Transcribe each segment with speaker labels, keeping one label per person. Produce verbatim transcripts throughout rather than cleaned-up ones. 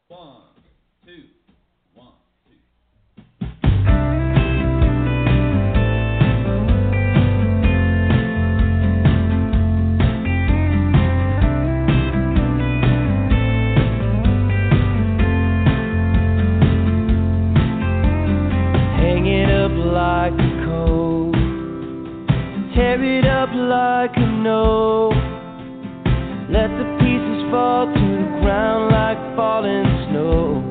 Speaker 1: One, two, one, two.
Speaker 2: Hang it up like a coat, tear it up like a note. Let the pieces fall to the ground like falling snow.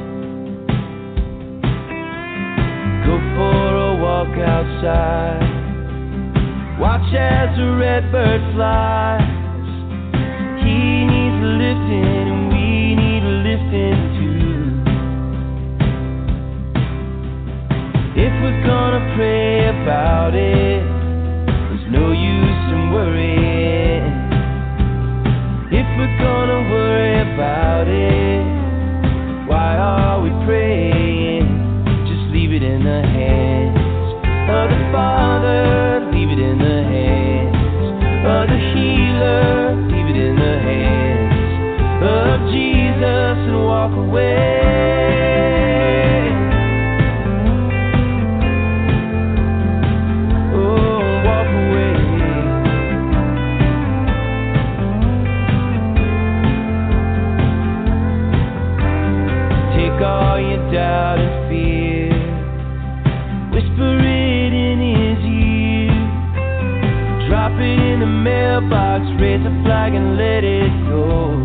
Speaker 2: Go for a walk outside, watch as the red bird flies. He needs a lifting and we need a lifting too. If we're gonna pray about it, there's no use in worrying. If we're gonna worry about it, why are we praying? Just leave it in the hands of the Father, leave it in the hands of the healer, leave it in the hands of Jesus and walk away. All your doubt and fear, whisper it in his ear. Drop it in the mailbox, raise a flag and let it go.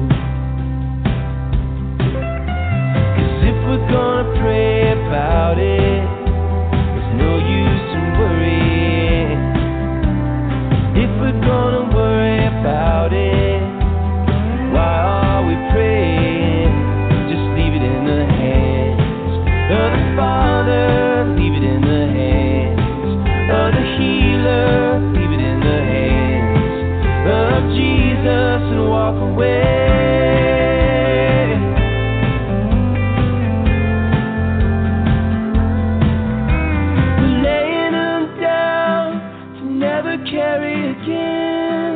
Speaker 2: Cause if we're gonna pray about it, there's no use in worrying. If we're gonna worry about it, why are we praying? Just leave it in the hands of the Father, leave it in the hands of the healer, leave it in the hands of Jesus and walk away. We're laying them down to never carry again.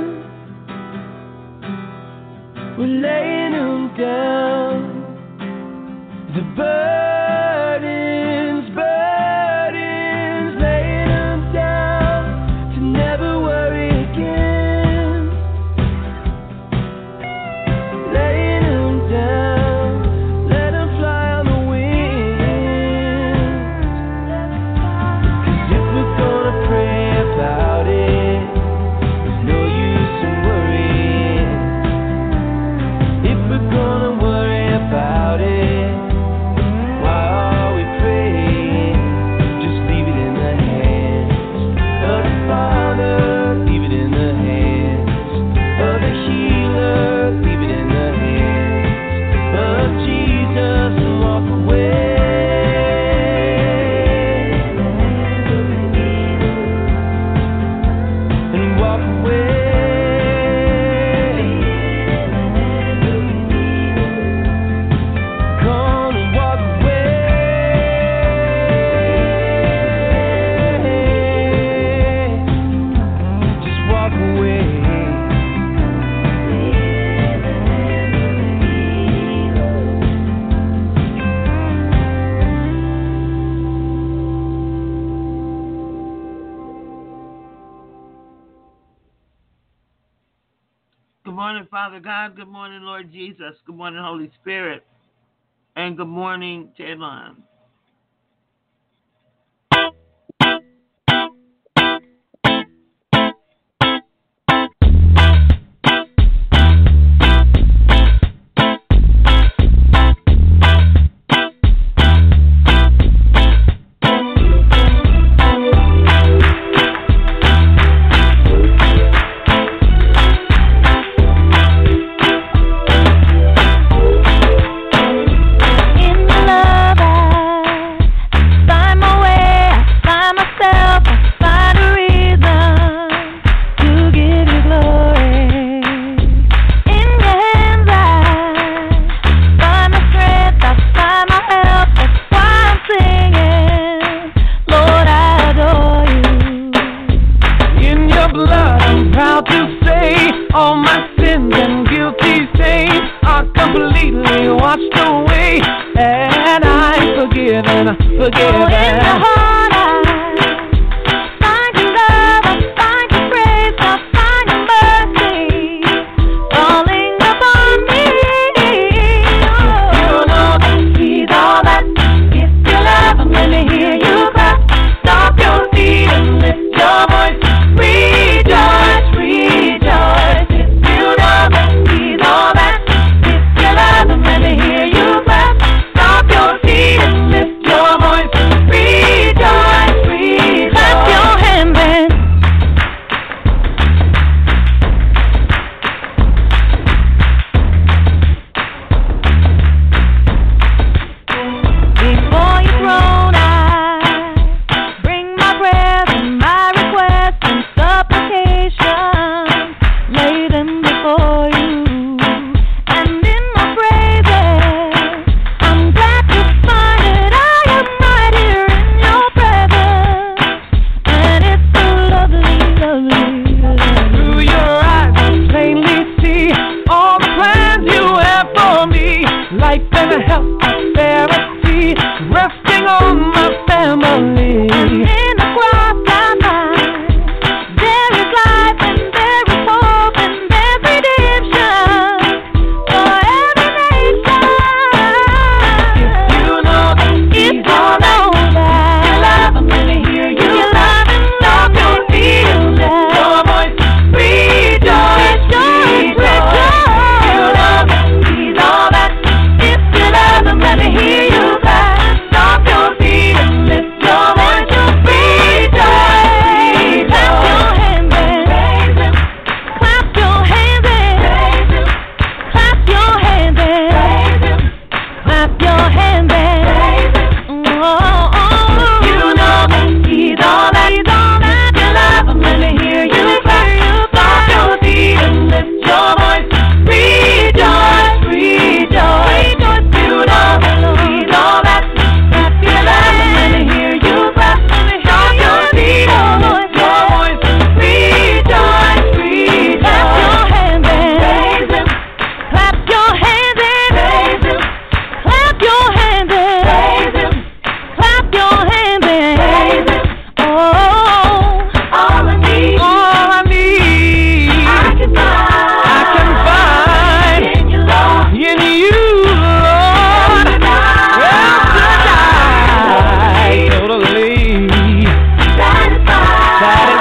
Speaker 2: We're laying them down. The burdens, burdens, laying them down to never worry again. Laying them down, let them fly on the wind. Cause if we're gonna pray about it, there's no use in worrying. If we're gonna worry about it,
Speaker 3: Father God, good morning, Lord Jesus, good morning, Holy Spirit, and good morning, Taylon.
Speaker 2: all my sins and guilty stains are completely washed away. forgiven, forgiven.
Speaker 4: Oh, in your heart I find your love, I find your grace, I find your mercy falling upon me. Oh, you know that He's all that. If you love Him, let me hear you clap. Stomp your feet and lift your voice. Rejoice, rejoice. If you know that He's all that. If you love Him, let me hear you clap. Stomp your feet and lift your voice. Rejoice, rejoice. Clap your hand, man. Before your throne I bring my prayers and my requests and supplications. Lay them before you. And in my praises, I'm glad to find that I am right here in your presence. And it's so lovely, lovely, lovely.
Speaker 2: Through your eyes, I plainly see all the plans you have for me. Life and health, prosperity, resting on my family.
Speaker 4: And in the cross I find there is life and there is hope and there's redemption for every nation.
Speaker 2: You know that
Speaker 4: If
Speaker 2: He's
Speaker 4: you
Speaker 2: all that.
Speaker 4: know that
Speaker 2: You love Him, let me hear you.
Speaker 4: you love Him,
Speaker 2: Stomp your feet and lift your voice. Rejoice,
Speaker 4: Rejoice, rejoice.
Speaker 2: You love Him, He's all that.
Speaker 4: If you love Him, let me hear you clap.
Speaker 2: Stomp your feet and lift your voice. Rejoice,
Speaker 4: Clap your hands and
Speaker 2: praise Him,
Speaker 4: clap your hands and
Speaker 2: praise Him,
Speaker 4: clap your hands and
Speaker 2: praise Him,
Speaker 4: clap your hands and
Speaker 2: praise Him.
Speaker 4: oh, oh, oh.
Speaker 2: You know that He's all that.
Speaker 4: He's all that.
Speaker 2: You love Him, let me hear you clap. Stomp your feet and lift your voice. Rejoice, rejoice. You know that He's all that. You love Him, let me hear you clap. Stomp your feet and lift your voice. Rejoice,
Speaker 4: Clap your
Speaker 2: rejoice.
Speaker 4: hands and
Speaker 2: Praise Him,
Speaker 4: clap your hands and
Speaker 2: praise Him,
Speaker 4: clap your hands and
Speaker 2: praise Him,
Speaker 4: clap your hands
Speaker 2: praise
Speaker 4: and
Speaker 2: Him.
Speaker 4: oh,
Speaker 2: All I need, all I need,
Speaker 4: I can find,
Speaker 2: I can find
Speaker 4: in you, Lord.
Speaker 2: in you, Lord. El Shaddai, totally
Speaker 4: Satisfied.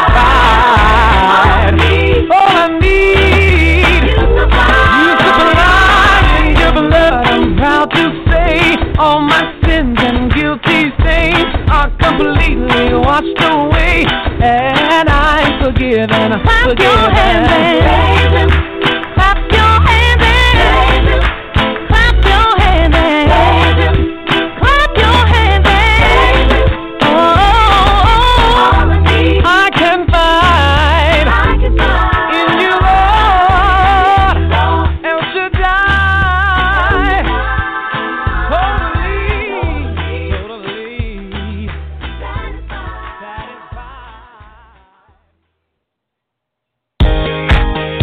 Speaker 2: satisfied. All I need,
Speaker 4: You supply.
Speaker 2: you supply in your blood. I'm proud to say all my sins and guilty stains are completely washed away, and I'm forgiven,
Speaker 4: Clap your hands and
Speaker 2: forgiven.
Speaker 4: clap your hands and clap your hands and clap your hands and oh,
Speaker 2: I can find in you, Lord, El Shaddai, totally, totally satisfied.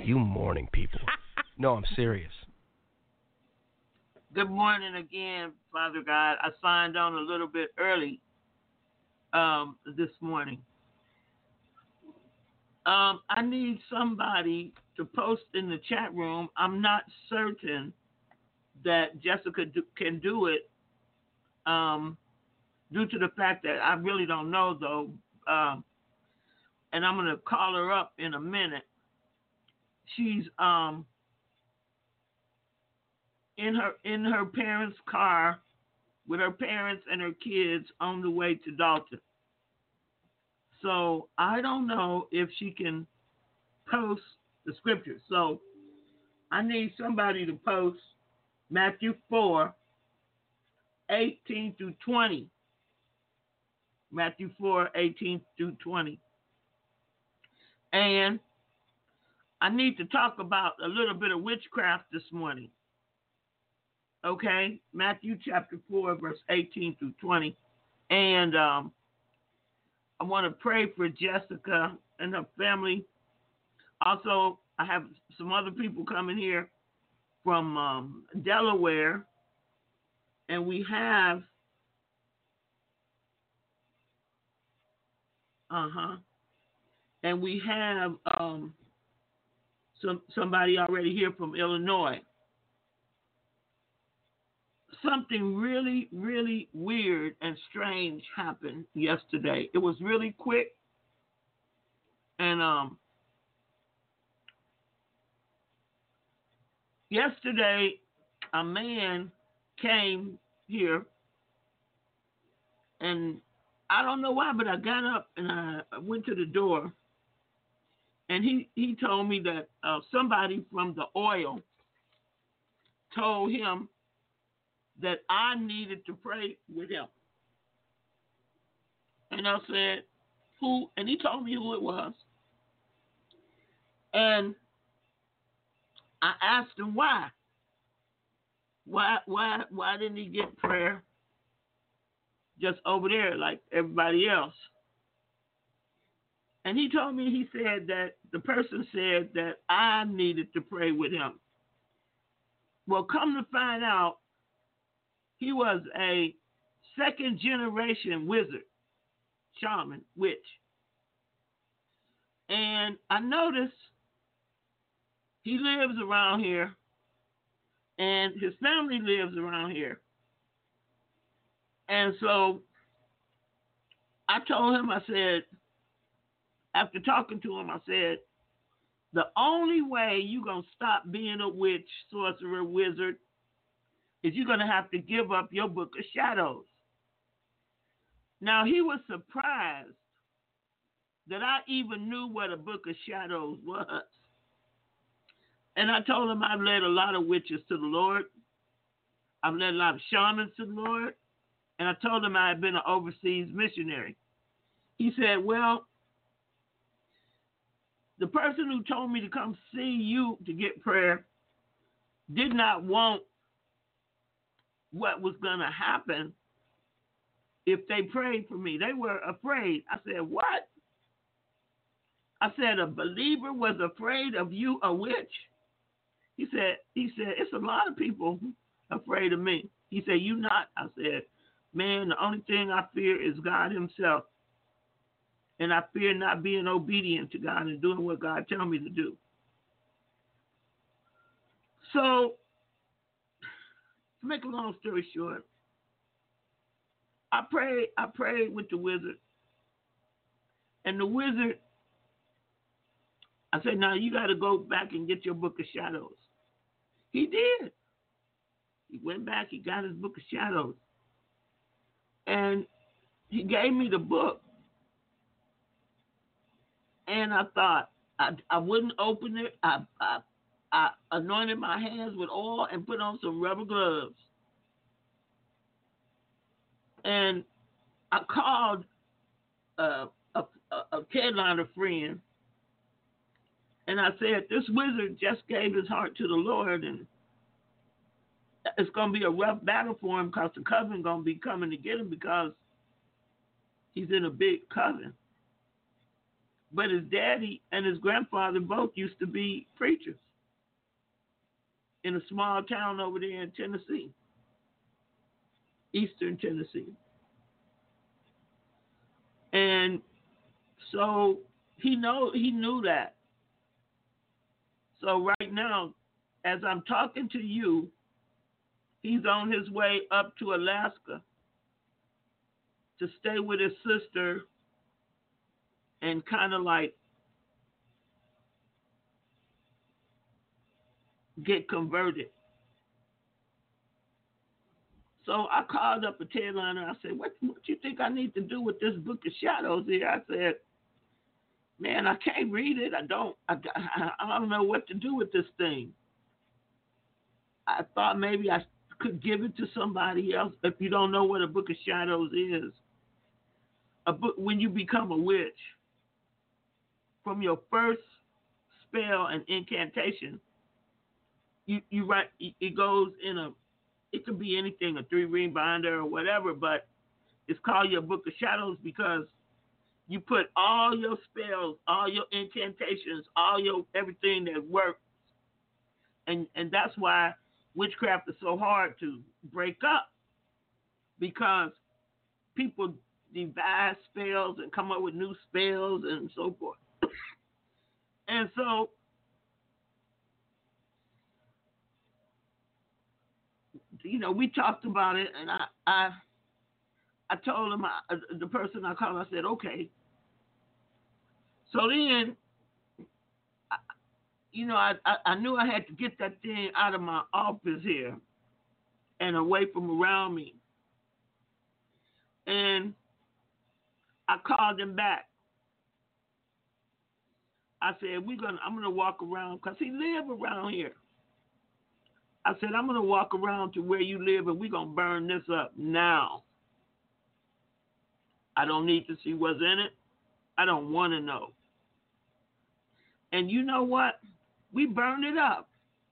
Speaker 5: you morning people. No, I'm serious.
Speaker 3: Good morning again, Father God. I signed on a little bit early um, this morning. Um, I need somebody to post in the chat room. I'm not certain that Jessica do, can do it um, due to the fact that I really don't know, though. Um, and I'm going to call her up in a minute. She's um, in her in her parents' car with her parents and her kids on the way to Dalton. So I don't know if she can post the scriptures. So I need somebody to post Matthew four, eighteen through twenty. Matthew four, eighteen through twenty. And I need to talk about a little bit of witchcraft this morning. Okay? Matthew chapter four, verse eighteen through twenty. And um, I want to pray for Jessica and her family. Also, I have some other people coming here from um, Delaware. And we have, uh-huh, and we have um, some somebody already here from Illinois. Something really, really weird and strange happened yesterday. It was really quick. And um, yesterday, a man came here, and I don't know why, but I got up and I went to the door, and he, he told me that uh, somebody from the oil told him that I needed to pray with him. And I said, who? And he told me who it was. And I asked him why. Why why why didn't he get prayer just over there like everybody else? And he told me, he said that the person said that I needed to pray with him. Well, come to find out, he was a second generation wizard, shaman, witch. And I noticed he lives around here, and his family lives around here. And so I told him, I said, after talking to him, I said, the only way you're going to stop being a witch, sorcerer, wizard, is you're going to have to give up your book of shadows. Now, he was surprised that I even knew what a book of shadows was. And I told him I've led a lot of witches to the Lord. I've led a lot of shamans to the Lord. And I told him I had been an overseas missionary. He said, well, the person who told me to come see you to get prayer did not want what was going to happen if they prayed for me. They were afraid. I said, what? I said, a believer was afraid of you, a witch? He said, he said, it's a lot of people afraid of me. He said, you not? I said, man, the only thing I fear is God himself. And I fear not being obedient to God and doing what God tells me to do. So, to make a long story short, I prayed, I prayed with the wizard. And the wizard, I said, now you got to go back and get your book of shadows. He did. He went back, he got his book of shadows. And he gave me the book. And I thought, I, I wouldn't open it. I, I, I anointed my hands with oil and put on some rubber gloves. And I called uh, a, a, a Carolina friend. And I said, this wizard just gave his heart to the Lord, and it's going to be a rough battle for him because the coven going to be coming to get him because he's in a big coven. But his daddy and his grandfather both used to be preachers in a small town over there in Tennessee, eastern Tennessee. And so he know he knew that. So right now, as I'm talking to you, he's on his way up to Alaska to stay with his sister and kind of like get converted. So I called up a Ted-liner. I said, what, what do you think I need to do with this book of shadows here? I said, man, I can't read it. I don't, I, I don't know what to do with this thing. I thought maybe I could give it to somebody else. If you don't know what a book of shadows is, a book, when you become a witch, from your first spell and incantation, you, you write, it goes in a, it could be anything, a three ring binder or whatever, but it's called your book of shadows because you put all your spells, all your incantations, all your everything that works. And and that's why witchcraft is so hard to break up, because people devise spells and come up with new spells and so forth. And so you know, we talked about it, and I I, I told him, I, the person I called, I said, okay. So then, I, you know, I, I, I knew I had to get that thing out of my office here and away from around me. And I called him back. I said, we're gonna, I'm going to walk around, because he lived around here. I said, I'm going to walk around to where you live, and we're going to burn this up now. I don't need to see what's in it. I don't want to know. And you know what? We burned it up.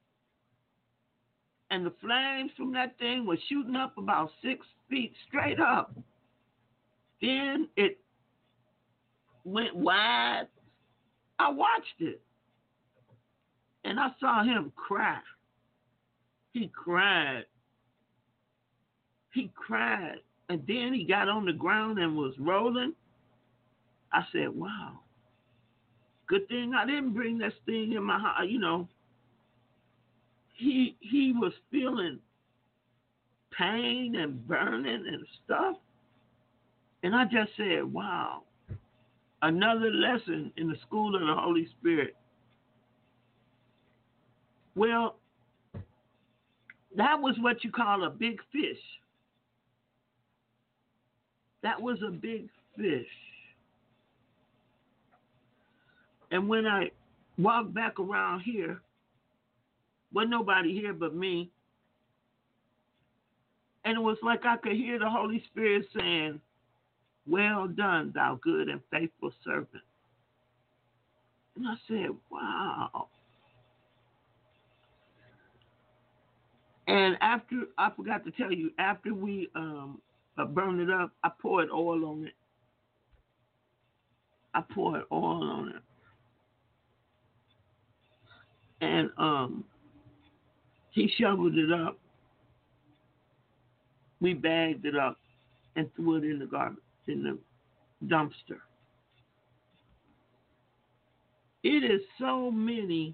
Speaker 3: And the flames from that thing were shooting up about six feet straight up. Then it went wide. I watched it. And I saw him cry. He cried. He cried. And then he got on the ground and was rolling. I said, wow. Good thing I didn't bring this thing in my house. You know, he he was feeling pain and burning and stuff. And I just said, wow. Another lesson in the school of the Holy Spirit. Well, that was what you call a big fish. That was a big fish. And when I walked back around here, wasn't nobody here but me. And it was like I could hear the Holy Spirit saying, well done, thou good and faithful servant. And I said, wow. And after, I forgot to tell you, after we um, burned it up, I poured oil on it. I poured oil on it. And um, he shoveled it up. We bagged it up and threw it in the garbage, in the dumpster. It is so many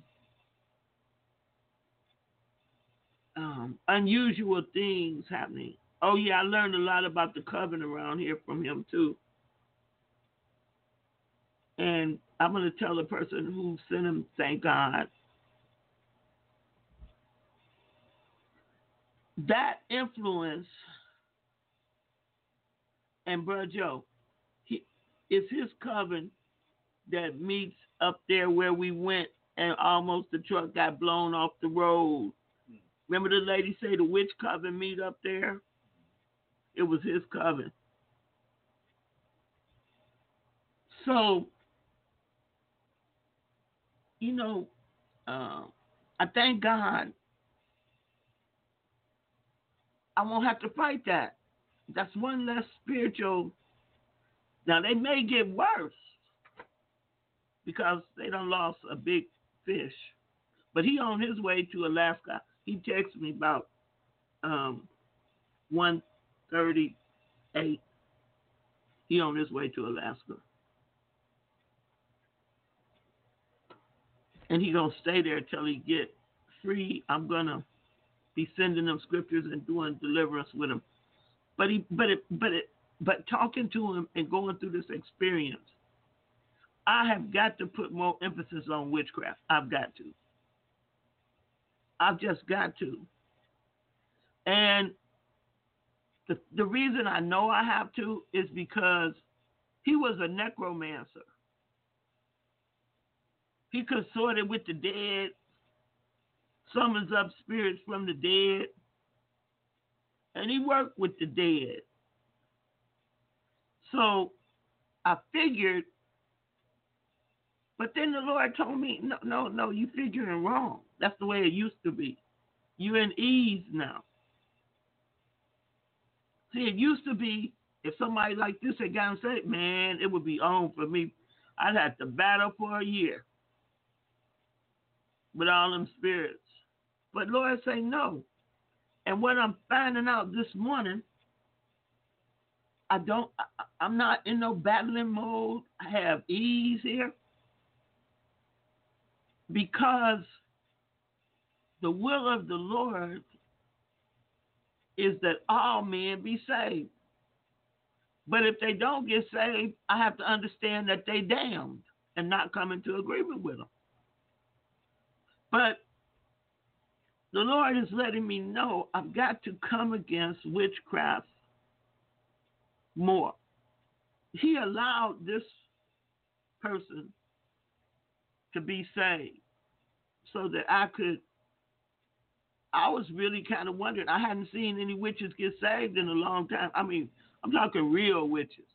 Speaker 3: um, unusual things happening. Oh yeah, I learned a lot about the coven around here from him too. And I'm going to tell the person who sent him, thank God. That influence, and Brother Joe, he, it's his coven that meets up there where we went and almost the truck got blown off the road. Remember the lady say the witch coven meet up there? It was his coven. So, you know, uh, I thank God I won't have to fight that. That's one less spiritual. Now, they may get worse. because they done lost a big fish. But he on his way to Alaska. He texted me about um, one thirty-eight. He on his way to Alaska. And he gonna stay there till he get free. I'm gonna be sending them scriptures and doing deliverance with him. But he, but it, but it, but talking to him and going through this experience, I have got to put more emphasis on witchcraft. I've got to. I've just got to. And the the reason I know I have to is because he was a necromancer. He consorted with the dead, summons up spirits from the dead, and he worked with the dead. So I figured, but then the Lord told me, no, no, no, you figuring wrong. That's the way it used to be. You're in ease now. See, it used to be, if somebody like this had gotten saved, man, it would be on for me. I'd have to battle for a year with all them spirits. But Lord say no. And what I'm finding out this morning, I don't, I, I'm not in no battling mode. I have ease here. Because the will of the Lord is that all men be saved. But if they don't get saved, I have to understand that they damned and not come into agreement with them. But the Lord is letting me know I've got to come against witchcraft more. He allowed this person to be saved so that I could, I was really kind of wondering. I hadn't seen any witches get saved in a long time. I mean, I'm talking real witches.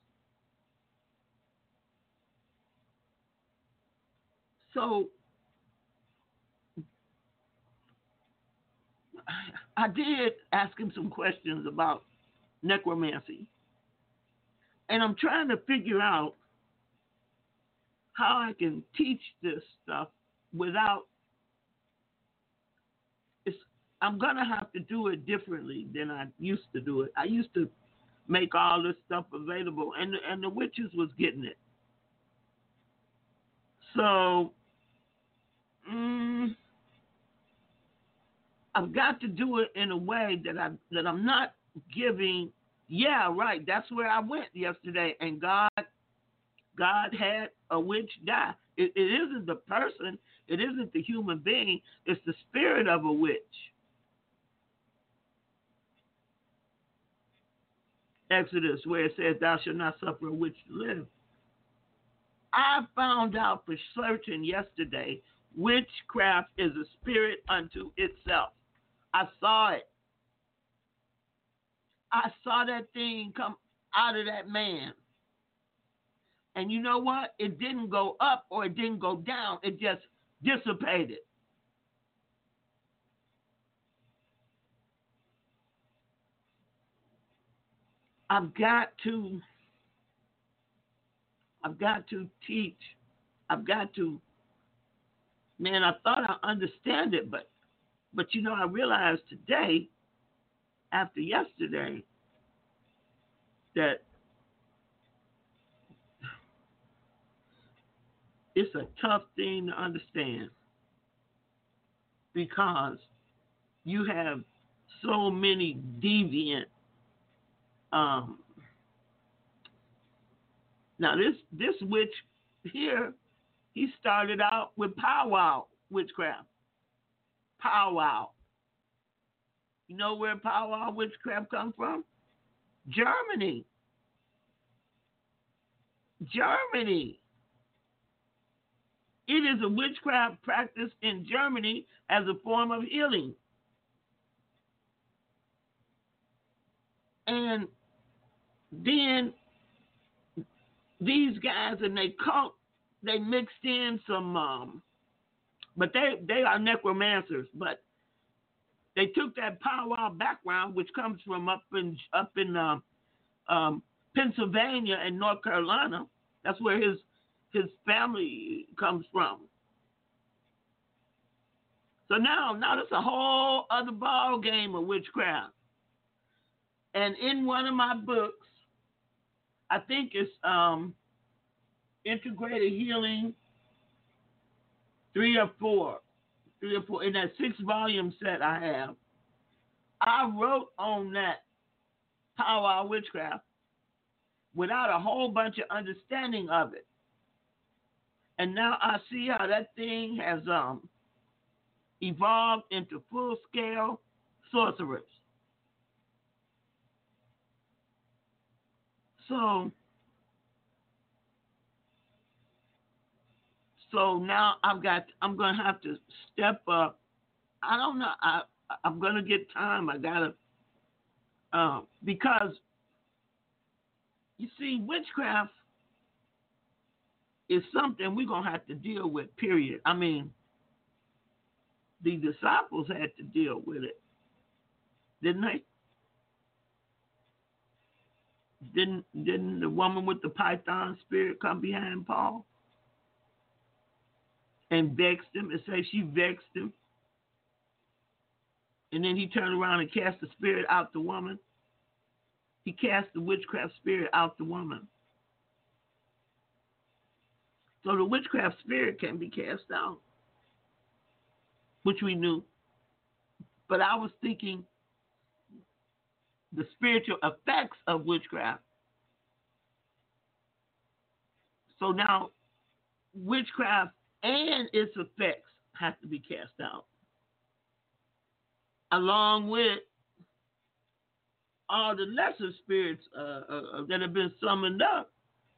Speaker 3: So I did ask him some questions about necromancy. And I'm trying to figure out how I can teach this stuff without, it's, I'm going to have to do it differently than I used to do it. I used to make all this stuff available, and, and the witches was getting it. So, mm, I've got to do it in a way that I that I'm not giving. Yeah, right. That's where I went yesterday, and God, God had a witch die. It, it isn't the person. It isn't the human being. It's the spirit of a witch. Exodus, where it says, "Thou shalt not suffer a witch to live." I found out for certain yesterday, witchcraft is a spirit unto itself. I saw it. I saw that thing come out of that man. And you know what? It didn't go up or it didn't go down. It just dissipated. I've got to, I've got to teach. I've got to, man, I thought I understand it, but, but you know, I realized today, after yesterday, that it's a tough thing to understand because you have so many deviant. Um, now this this witch here, he started out with powwow witchcraft. Powwow. You know where powwow witchcraft comes from? Germany. Germany. It is a witchcraft practice in Germany as a form of healing. And then these guys and they cult, they mixed in some, um, but they, they are necromancers, but they took that powwow background, which comes from up in up in uh, um, Pennsylvania and North Carolina. That's where his his family comes from. So now, now that's a whole other ball game of witchcraft. And in one of my books, I think it's um, Integrated Healing, three or four, three or four, in that six-volume set I have, I wrote on that power of witchcraft without a whole bunch of understanding of it. And now I see how that thing has um, evolved into full-scale sorcerers. So, so now I've got, I'm going to have to step up. I don't know. I, I'm going to get time. I got to, um, because, you see, witchcraft is something we're going to have to deal with, period. I mean, the disciples had to deal with it, didn't they? Didn't didn't the woman with the python spirit come behind Paul and vexed him and say she vexed him? And then he turned around and cast the spirit out the woman. He cast the witchcraft spirit out the woman. So the witchcraft spirit can be cast out, which we knew. But I was thinking the spiritual effects of witchcraft. So now witchcraft and its effects have to be cast out, along with all the lesser spirits uh, uh, that have been summoned up.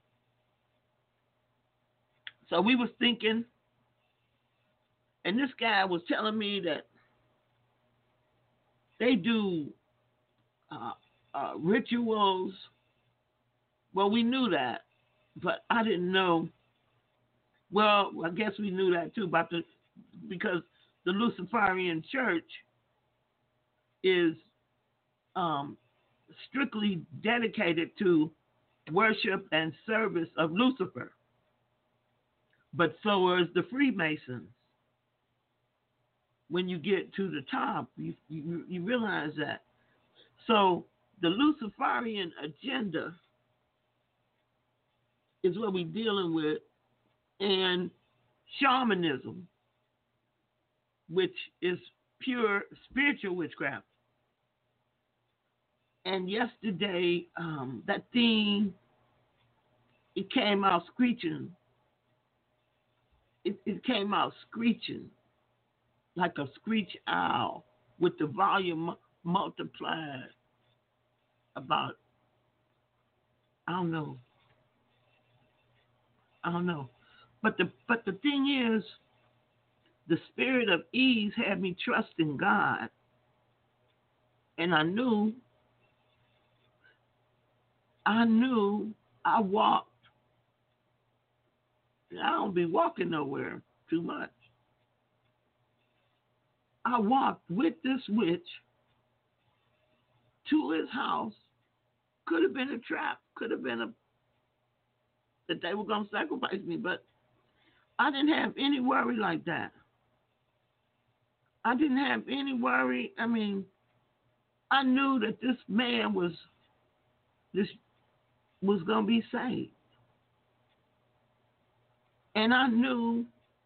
Speaker 3: So we was thinking, and this guy was telling me that they do uh, uh, rituals. Well, we knew that, but I didn't know. Well, I guess we knew that too, about the, because the Luciferian Church is um, strictly dedicated to worship and service of Lucifer. But so is the Freemasons. When you get to the top, you, you, you realize that. So the Luciferian agenda is what we're dealing with, and shamanism, which is pure spiritual witchcraft. And yesterday, um, that thing, it came out screeching. It, it came out screeching like a screech owl with the volume multiplied about, I don't know. I don't know. But the but the thing is, the spirit of ease had me trusting God. And I knew, I knew I walked. I don't be walking nowhere too much. I walked with this witch to his house. Could have been a trap. Could have been a that they were going to sacrifice me, but I didn't have any worry like that. I didn't have any worry. I mean, I knew that this man was this was going to be saved. And I knew,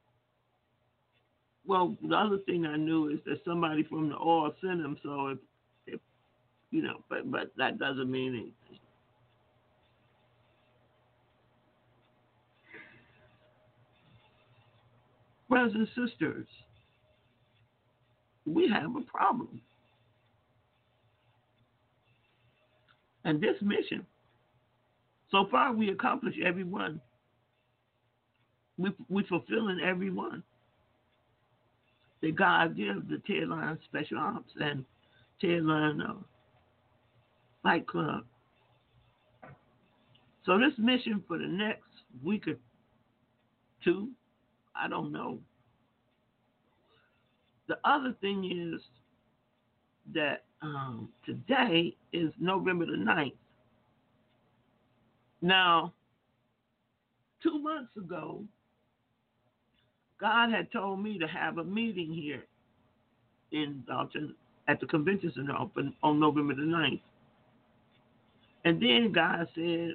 Speaker 3: well, the other thing I knew is that somebody from the oil sent him, so if, if you know, but, but that doesn't mean anything. Brothers and sisters, we have a problem. And this mission, so far we accomplished every one. We, we're fulfilling every one that God gives the Ted Line Special Ops and Ted Line uh, Fight Club. So this mission for the next week or two, I don't know. The other thing is that um, today is November the ninth. Now, two months ago, God had told me to have a meeting here in Dalton at the convention center open on November the ninth. And then God said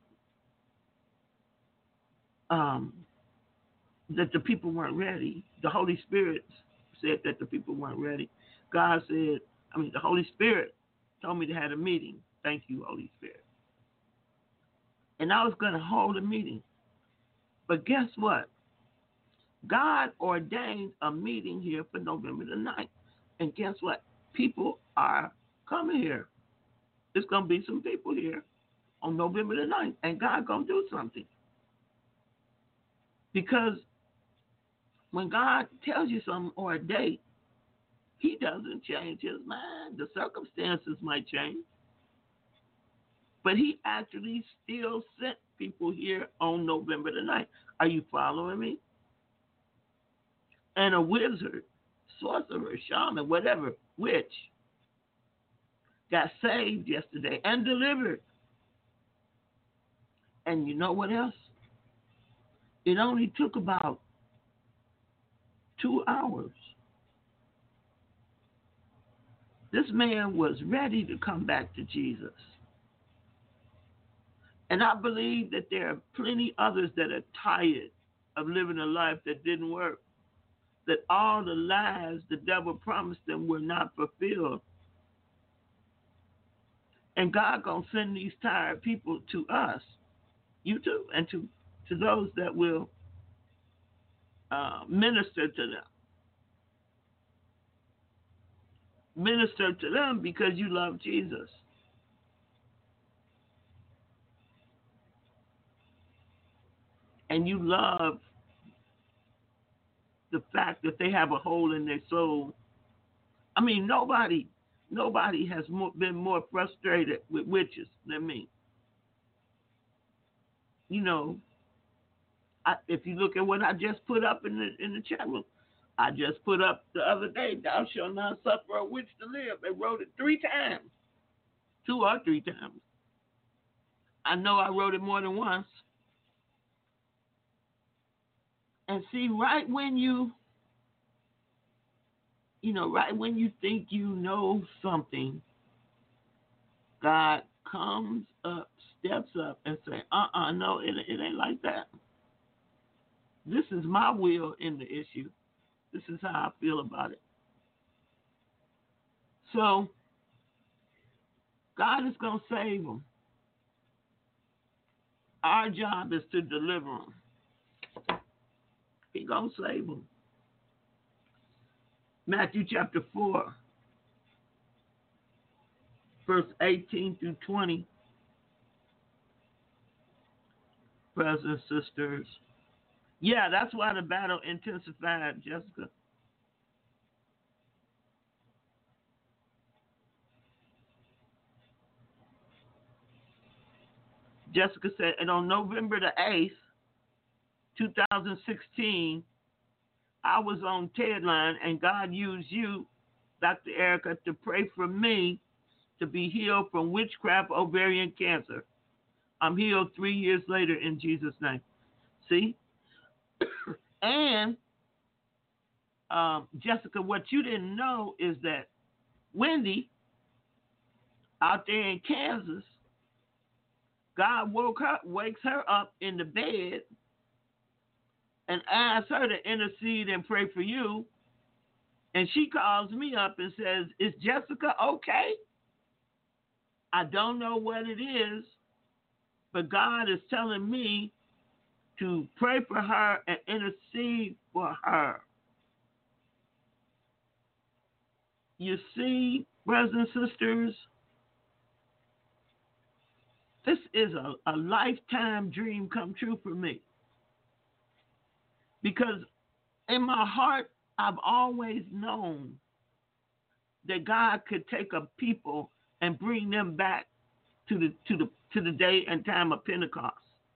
Speaker 3: um, that the people weren't ready. The Holy Spirit said that the people weren't ready. God said, I mean, the Holy Spirit told me to have a meeting. Thank you, Holy Spirit. And I was going to hold a meeting. But guess what? God ordained a meeting here for November the ninth. And guess what? People are coming here. There's going to be some people here on November the ninth. And God going to do something. Because when God tells you something or a date, he doesn't change his mind. The circumstances might change. But he actually still sent people here on November the ninth. Are you following me? And a wizard, sorcerer, shaman, whatever, witch, got saved yesterday and delivered. And you know what else? It only took about two hours. This man was ready to come back to Jesus. And I believe that there are plenty others that are tired of living a life that didn't work, that all the lies the devil promised them were not fulfilled. And God gonna send these tired people to us, you too, and to, to those that will uh, minister to them. Minister to them because you love Jesus. And you love the fact that they have a hole in their soul. I mean, nobody, nobody has more, been more frustrated with witches than me. You know, I, if you look at what I just put up in the in the chat room, I just put up the other day, "Thou shalt not suffer a witch to live." They wrote it three times, two or three times. I know I wrote it more than once. And see, right when you, you know, right when you think you know something, God comes up, steps up, and say, uh-uh, no, it, it ain't like that. This is my will in the issue. This is how I feel about it. So, God is going to save them. Our job is to deliver them. He gonna save them. Matthew chapter four, verse eighteen through twenty. Brothers and sisters. Yeah, that's why the battle intensified, Jessica. Jessica said, and on November the eighth, two thousand sixteen, I was on Tedline, and God used you, Doctor Erica, to pray for me to be healed from witchcraft ovarian cancer. I'm healed three years later in Jesus' name. See? and, um, Jessica, what you didn't know is that Wendy, out there in Kansas, God woke her, wakes her up in the bed and asks her to intercede and pray for you. And she calls me up and says, is Jessica okay? I don't know what it is, but God is telling me to pray for her and intercede for her. You see, brothers and sisters, this is a, a lifetime dream come true for me. Because in my heart, I've always known that God could take a people and bring them back to the to the to the day and time of Pentecost.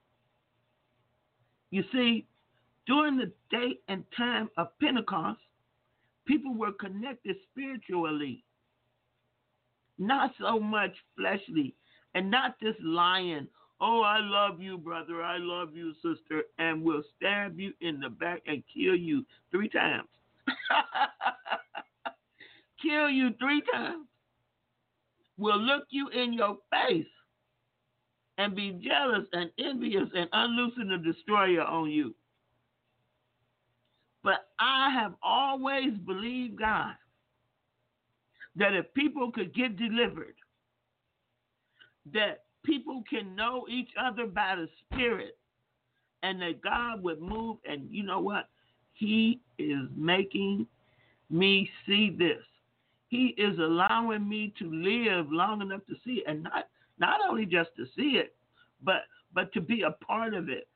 Speaker 3: You see, during the day and time of Pentecost, people were connected spiritually, not so much fleshly, and not this lion Oh, I love you, brother. I love you, sister, and will stab you in the back and kill you three times. Kill you three times. Will look you in your face and be jealous and envious and unloosen the destroyer on you. But I have always believed, God, that if people could get delivered, that people can know each other by the Spirit, and that God would move. And you know what? He is making me see this. He is allowing me to live long enough to see it, and not not only just to see it, but but to be a part of it.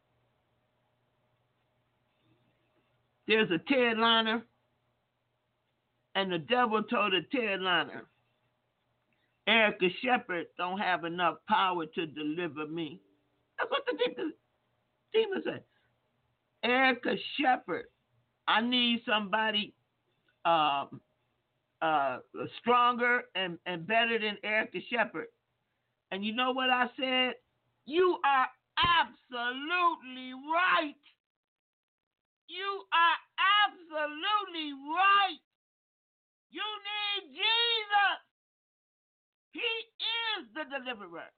Speaker 3: There's a Ted Liner, and the devil told a Ted Liner, Erica Shepherd don't have enough power to deliver me. That's what the demon, demon said. Erica Shepherd, I need somebody um, uh, stronger and, and better than Erica Shepherd. And you know what I said? You are absolutely right. You are absolutely right. You need Jesus. He is the deliverer.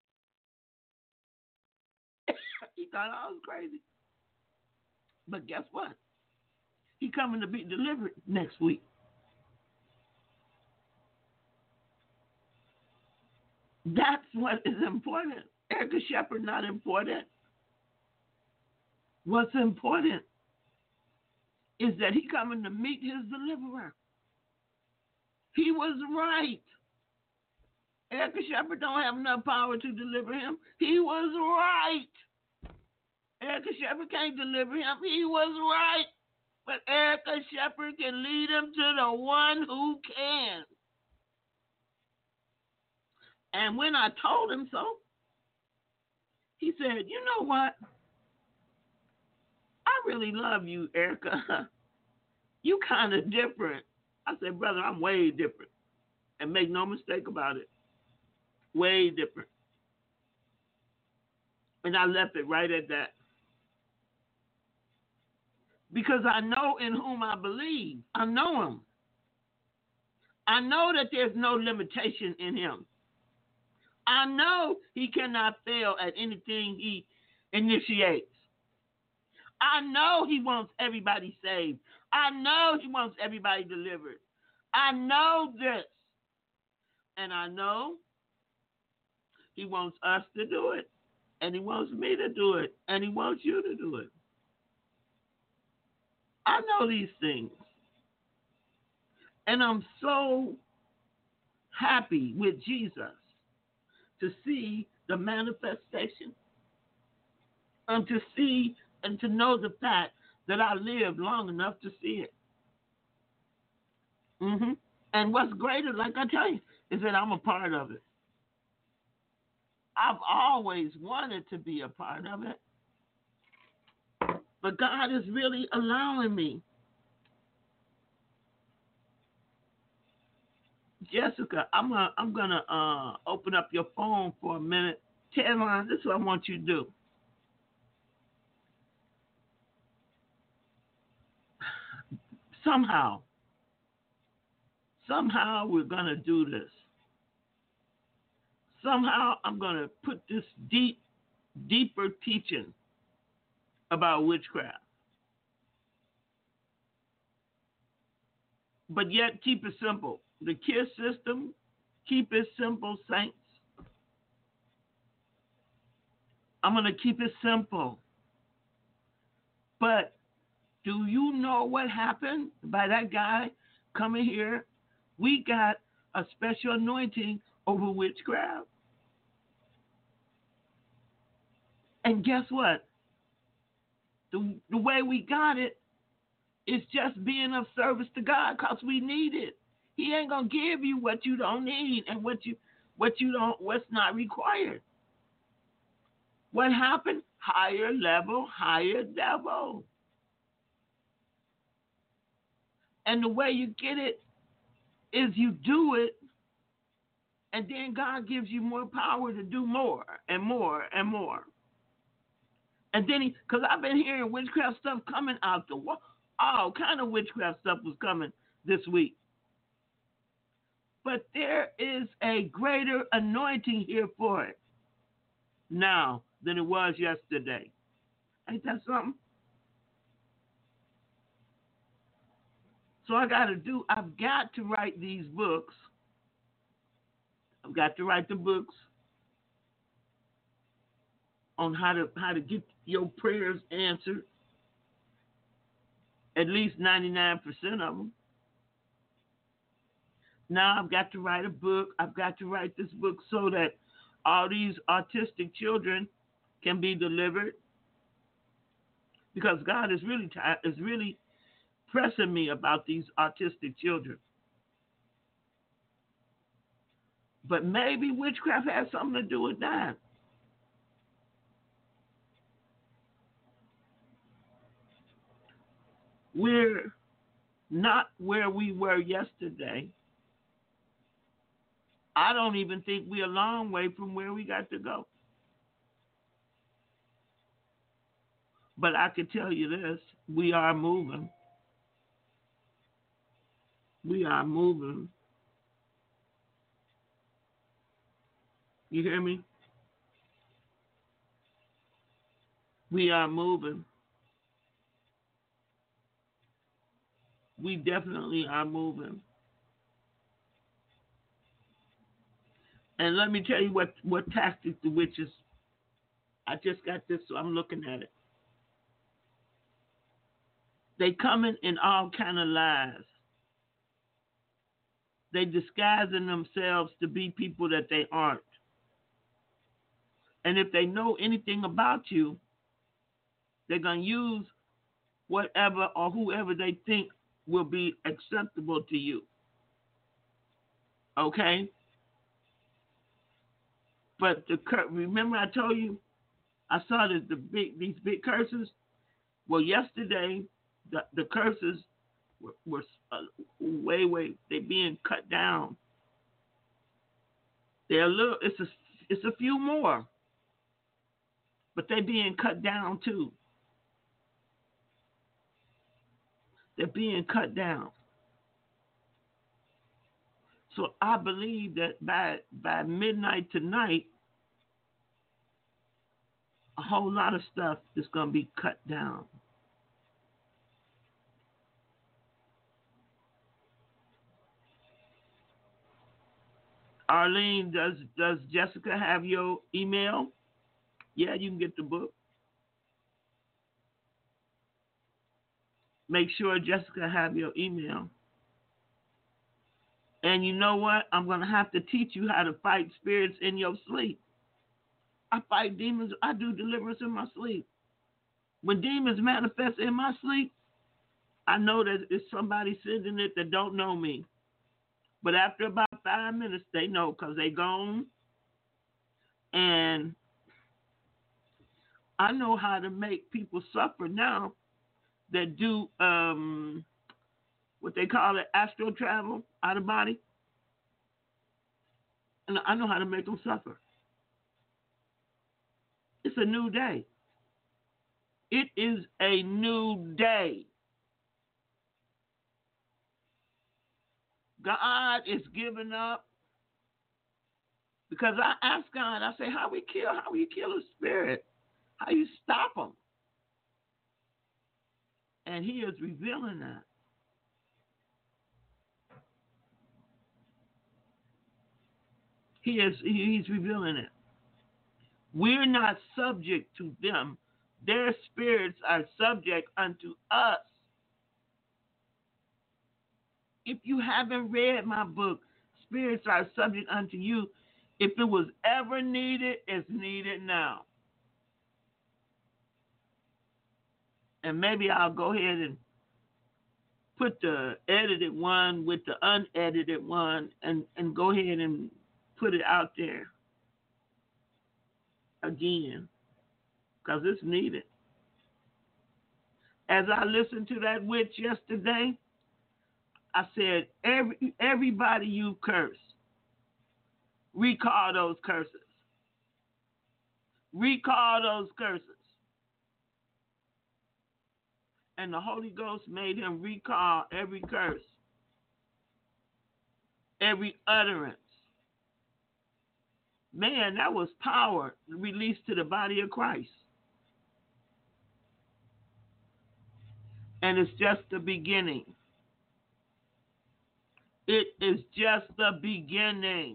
Speaker 3: He thought I was crazy. But guess what? He coming to be delivered next week. That's what is important. Erica Shepherd not important. What's important is that he coming to meet his deliverer. He was right. Erica Shepherd don't have enough power to deliver him. He was right. Erica Shepherd can't deliver him. He was right. But Erica Shepherd can lead him to the one who can. And when I told him so, he said, you know what? I really love you, Erica. You kind of different. I said, brother, I'm way different. And make no mistake about it. Way different. And I left it right at that. Because I know in whom I believe. I know him. I know that there's no limitation in him. I know he cannot fail at anything he initiates. I know he wants everybody saved. I know he wants everybody delivered. I know this. And I know he wants us to do it. And he wants me to do it. And he wants you to do it. I know these things. And I'm so happy with Jesus to see the manifestation and to see and to know the fact that I lived long enough to see it. Mm-hmm. And what's greater, like I tell you, is that I'm a part of it. I've always wanted to be a part of it. But God is really allowing me. Jessica, I'm gonna I'm gonna uh, open up your phone for a minute. Tedline, this is what I want you to do. Somehow, somehow we're gonna do this. Somehow I'm gonna put this deep, deeper teaching about witchcraft. But yet keep it simple. The KISS system, keep it simple, saints. I'm going to keep it simple. But do you know what happened by that guy coming here? We got a special anointing over witchcraft. And guess what? The, the way we got it is just being of service to God because we need it. He ain't gonna give you what you don't need and what you what you don't what's not required. What happened? Higher level, higher devil. And the way you get it is you do it, and then God gives you more power to do more and more and more. And then he, because I've been hearing witchcraft stuff coming out the wall. All kind of witchcraft stuff was coming this week. But there is a greater anointing here for it now than it was yesterday. Ain't that something? So I got to do, I've got to write these books. I've got to write the books on how to how to get your prayers answered. At least ninety-nine percent of them. Now I've got to write a book. I've got to write this book so that all these autistic children can be delivered. Because God is really t- is really pressing me about these autistic children. But maybe witchcraft has something to do with that. We're not where we were yesterday. I don't even think we're a long way from where we got to go. But I can tell you this, we are moving. We are moving. You hear me? We are moving. We definitely are moving. And let me tell you what, what tactic the witches, I just got this, so I'm looking at it. They coming in all kind of lies. They disguising themselves to be people that they aren't. And if they know anything about you, they're going to use whatever or whoever they think will be acceptable to you. Okay? But the remember I told you, I saw that the big these big curses. Well, yesterday the, the curses were, were uh, way way they being cut down. They're a little. It's a it's a few more, but they're being cut down too. They're being cut down. So I believe that by by midnight tonight, a whole lot of stuff is going to be cut down. Arlene, does does Jessica have your email? Yeah, you can get the book. Make sure Jessica have your email. And you know what? I'm going to have to teach you how to fight spirits in your sleep. I fight demons. I do deliverance in my sleep. When demons manifest in my sleep, I know that it's somebody sitting it that don't know me. But after about five minutes, they know because they gone. And I know how to make people suffer now that do um, what they call it, astral travel, out of body. And I know how to make them suffer. It's a new day. It is a new day. God is giving up. Because I asked God, I say, how we kill, how we kill a spirit? How you stop them? And he is revealing that. He is he's revealing it. We're not subject to them. Their spirits are subject unto us. If you haven't read my book, Spirits Are Subject Unto You, if it was ever needed, it's needed now. And maybe I'll go ahead and put the edited one with the unedited one and, and go ahead and put it out there again because it's needed. As I listened to that witch yesterday, I said, Every, everybody you curse, recall those curses. Recall those curses. and the Holy Ghost made him recall every curse, every utterance. Man, that was power released to the body of Christ. And it's just the beginning. It is just the beginning.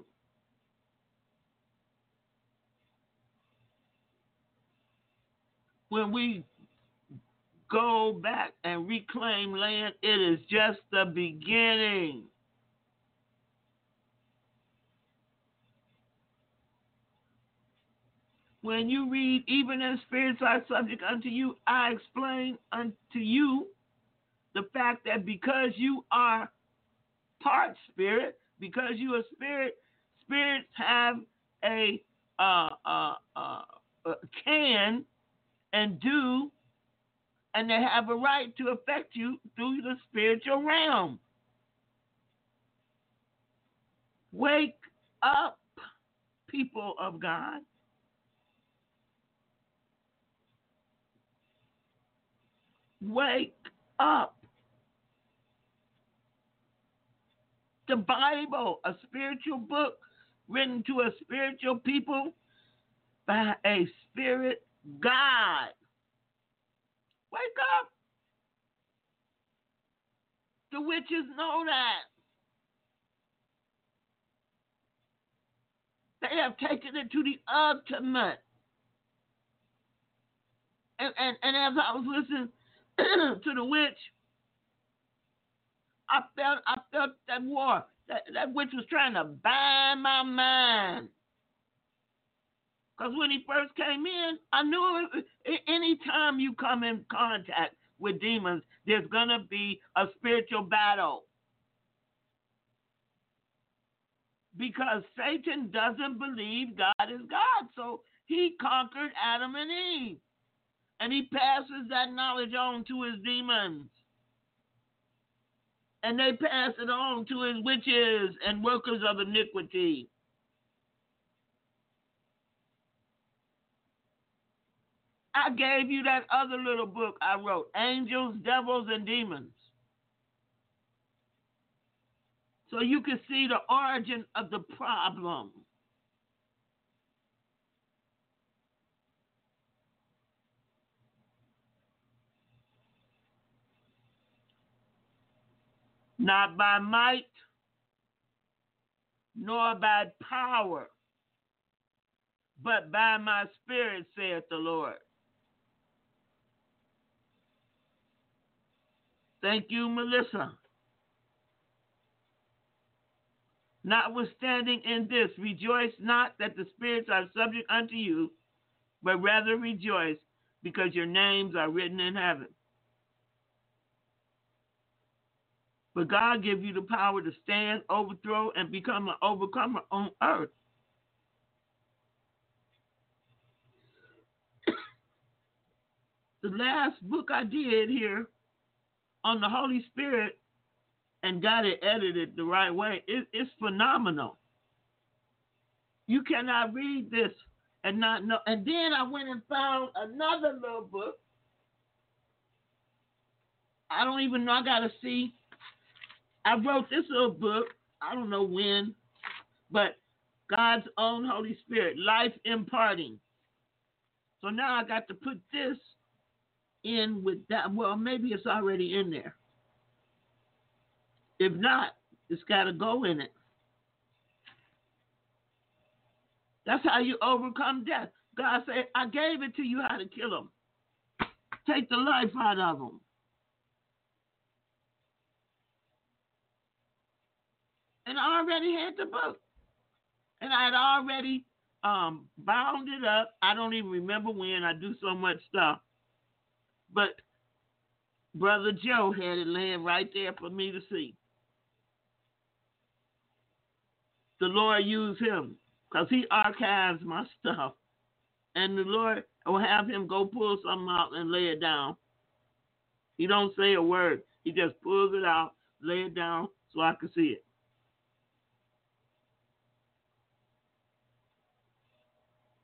Speaker 3: When we go back and reclaim land, it is just the beginning. When you read, even in spirits are subject unto you, I explain unto you the fact that because you are part spirit, because you are spirit, spirits have a uh, uh, uh, uh, can and do, and they have a right to affect you through the spiritual realm. Wake up, people of God. Wake up. The Bible, a spiritual book written to a spiritual people by a spirit God. Wake up. The witches know that. They have taken it to the ultimate. And, and, and as I was listening to the witch, I felt I felt that war. That, that witch was trying to bind my mind. Because when he first came in, I knew it, any time you come in contact with demons, there's going to be a spiritual battle. Because Satan doesn't believe God is God. So he conquered Adam and Eve. And he passes that knowledge on to his demons. And they pass it on to his witches and workers of iniquity. I gave you that other little book I wrote, Angels, Devils, and Demons. So you can see the origin of the problem. Not by might, nor by power, but by my spirit, saith the Lord. Thank you, Melissa. Notwithstanding in this, rejoice not that the spirits are subject unto you, but rather rejoice because your names are written in heaven. But God give you the power to stand, overthrow, and become an overcomer on earth. The last book I did here on the Holy Spirit and got it edited the right way, it, it's phenomenal. You cannot read this and not know. And then I went and found another little book. I don't even know. I got to see. I wrote this little book, I don't know when, but God's own Holy Spirit, life imparting. So now I got to put this in with that. Well, maybe it's already in there. If not, it's got to go in it. That's how you overcome death. God said, I gave it to you how to kill them. Take the life out of them. And I already had the book. And I had already um, bound it up. I don't even remember when. I do so much stuff. But Brother Joe had it laying right there for me to see. The Lord used him because he archives my stuff. And the Lord will have him go pull something out and lay it down. He don't say a word. He just pulls it out, lay it down so I can see it.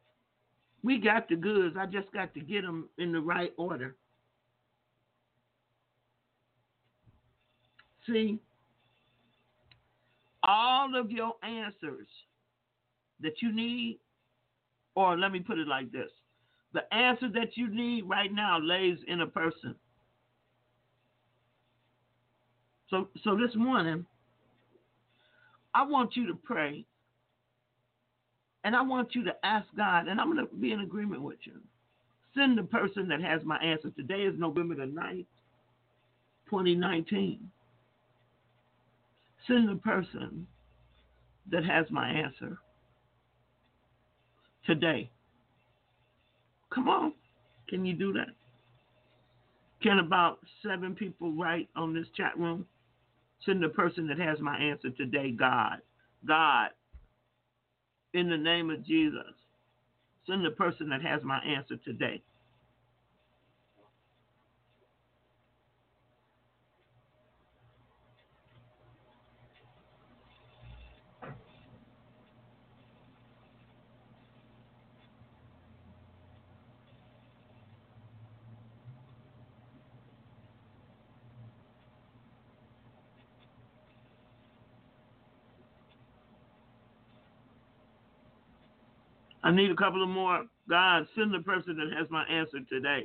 Speaker 3: We got the goods. I just got to get them in the right order. See, all of your answers that you need, or let me put it like this, the answer that you need right now lays in a person. So, so this morning, I want you to pray, and I want you to ask God, and I'm going to be in agreement with you. Send the person that has my answer. Today is November the ninth, twenty nineteen. Send the person that has my answer today. Come on. Can you do that? Can about seven people write on this chat room? Send the person that has my answer today, God. God, in the name of Jesus, send the person that has my answer today. I need a couple of more. God, send the person that has my answer today.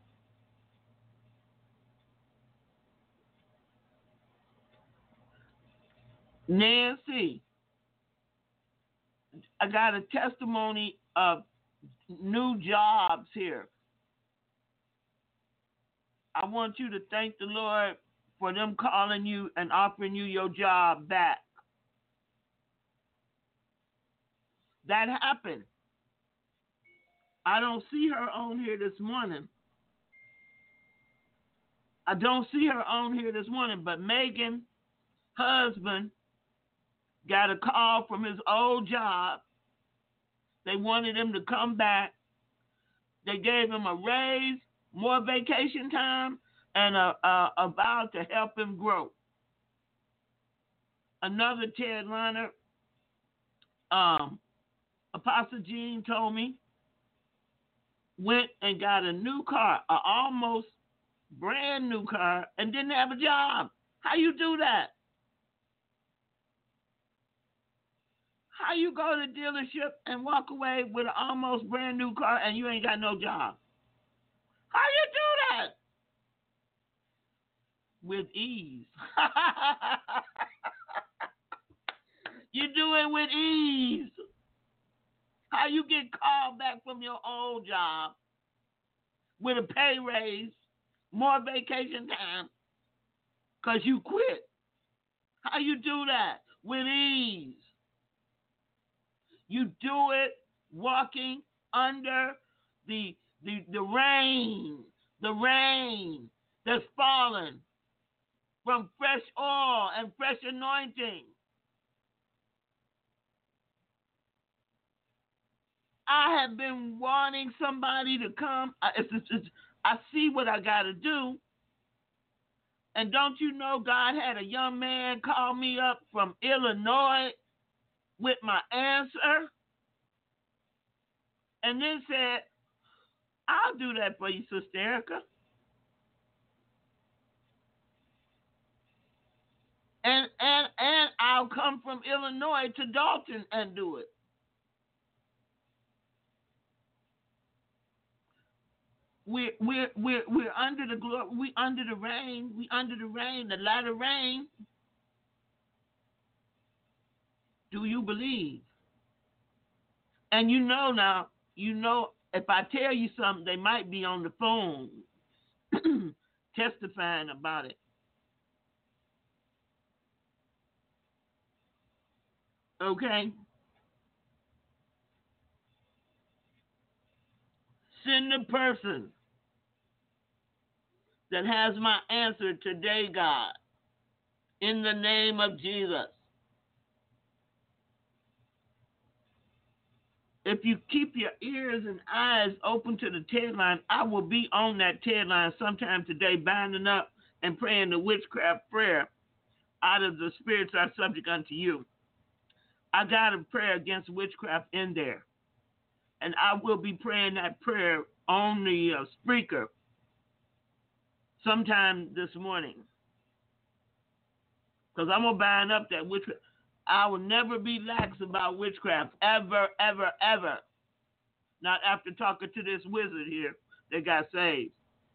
Speaker 3: Nancy, I got a testimony of new jobs here. I want you to thank the Lord for them calling you and offering you your job back. That happened. I don't see her on here this morning. I don't see her on here this morning, but Megan's husband got a call from his old job. They wanted him to come back. They gave him a raise, more vacation time, and a, a, a vow to help him grow. Another Ted Liner, um, Apostle Jean told me, went and got a new car, an almost brand new car, and didn't have a job. How you do that? How you go to the dealership and walk away with an almost brand new car and you ain't got no job? How you do that? With ease. You do it with ease. How you get called back from your old job with a pay raise, more vacation time, because you quit? How you do that? With ease. You do it walking under the, the, the rain, the rain that's falling from fresh oil and fresh anointing. I have been wanting somebody to come. I, it's, it's, it's, I see what I got to do. And don't you know God had a young man call me up from Illinois with my answer and then said, I'll do that for you, Sister Erica. And, and, and I'll come from Illinois to Dalton and do it. We're we're we're we're under the glory. We under the rain. We under the rain. The latter rain. Do you believe? And you know now. You know if I tell you something, they might be on the phone testifying about it. Okay. Send the person that has my answer today, God, in the name of Jesus. If you keep your ears and eyes open to the Ted line, I will be on that Ted line sometime today, binding up and praying the witchcraft prayer out of the spirits are subject unto you. I got a prayer against witchcraft in there. And I will be praying that prayer on the uh, speaker sometime this morning. Because I'm going to bind up that witchcraft. I will never be lax about witchcraft. Ever, ever, ever. Not after talking to this wizard here that got saved.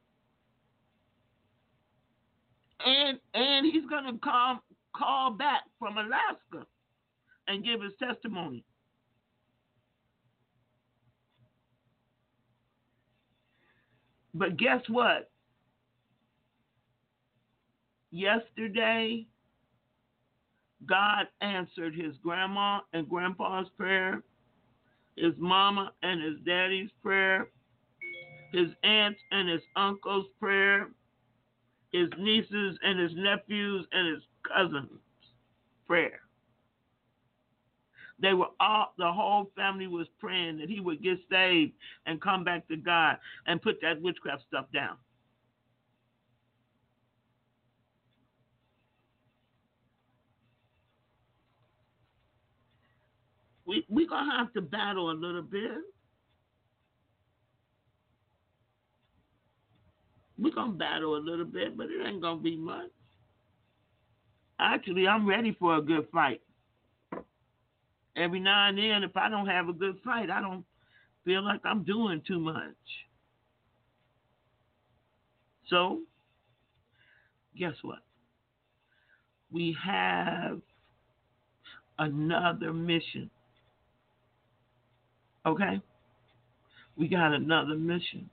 Speaker 3: And and he's going to call, call back from Alaska and give his testimony. But guess what? Yesterday, God answered his grandma and grandpa's prayer, his mama and his daddy's prayer, his aunts and his uncle's prayer, his nieces and his nephews and his cousins' prayer. They were all, the whole family was praying that he would get saved and come back to God and put that witchcraft stuff down. We we gonna have to battle a little bit. We're gonna battle a little bit, but it ain't gonna be much. Actually, I'm ready for a good fight. Every now and then, if I don't have a good fight, I don't feel like I'm doing too much. So, guess what? We have another mission. Okay? We got another mission.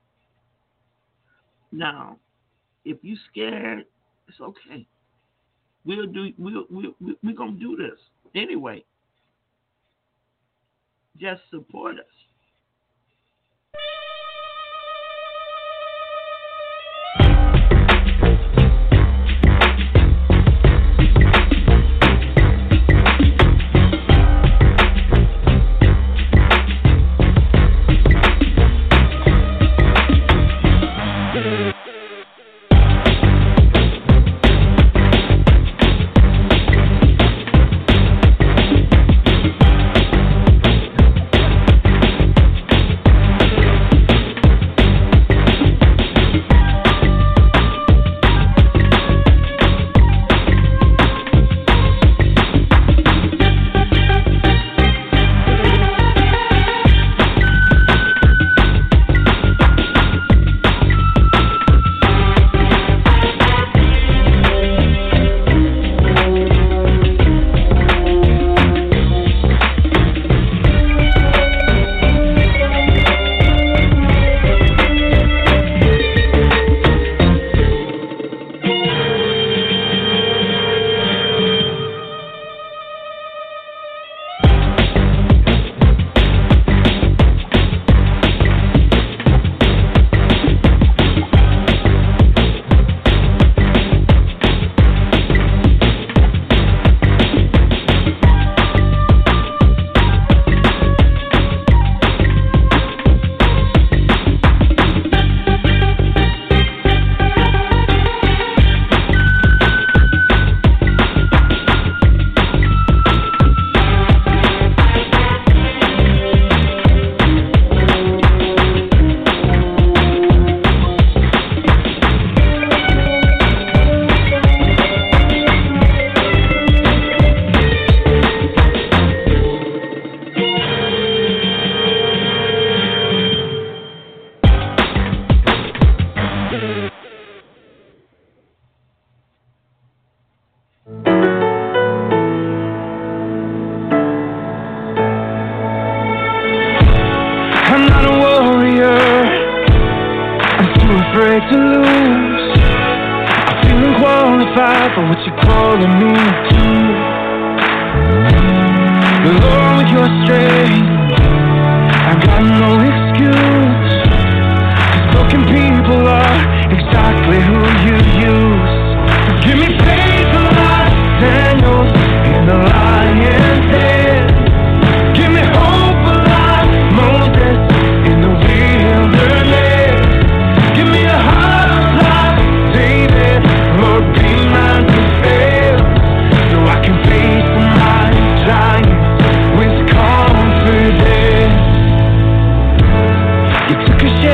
Speaker 3: Now, if you scared, it's okay. We'll do. We'll we'll we're gonna do this anyway. Just support us.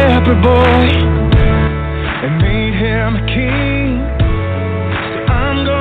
Speaker 2: Boy and made him a king. So I'm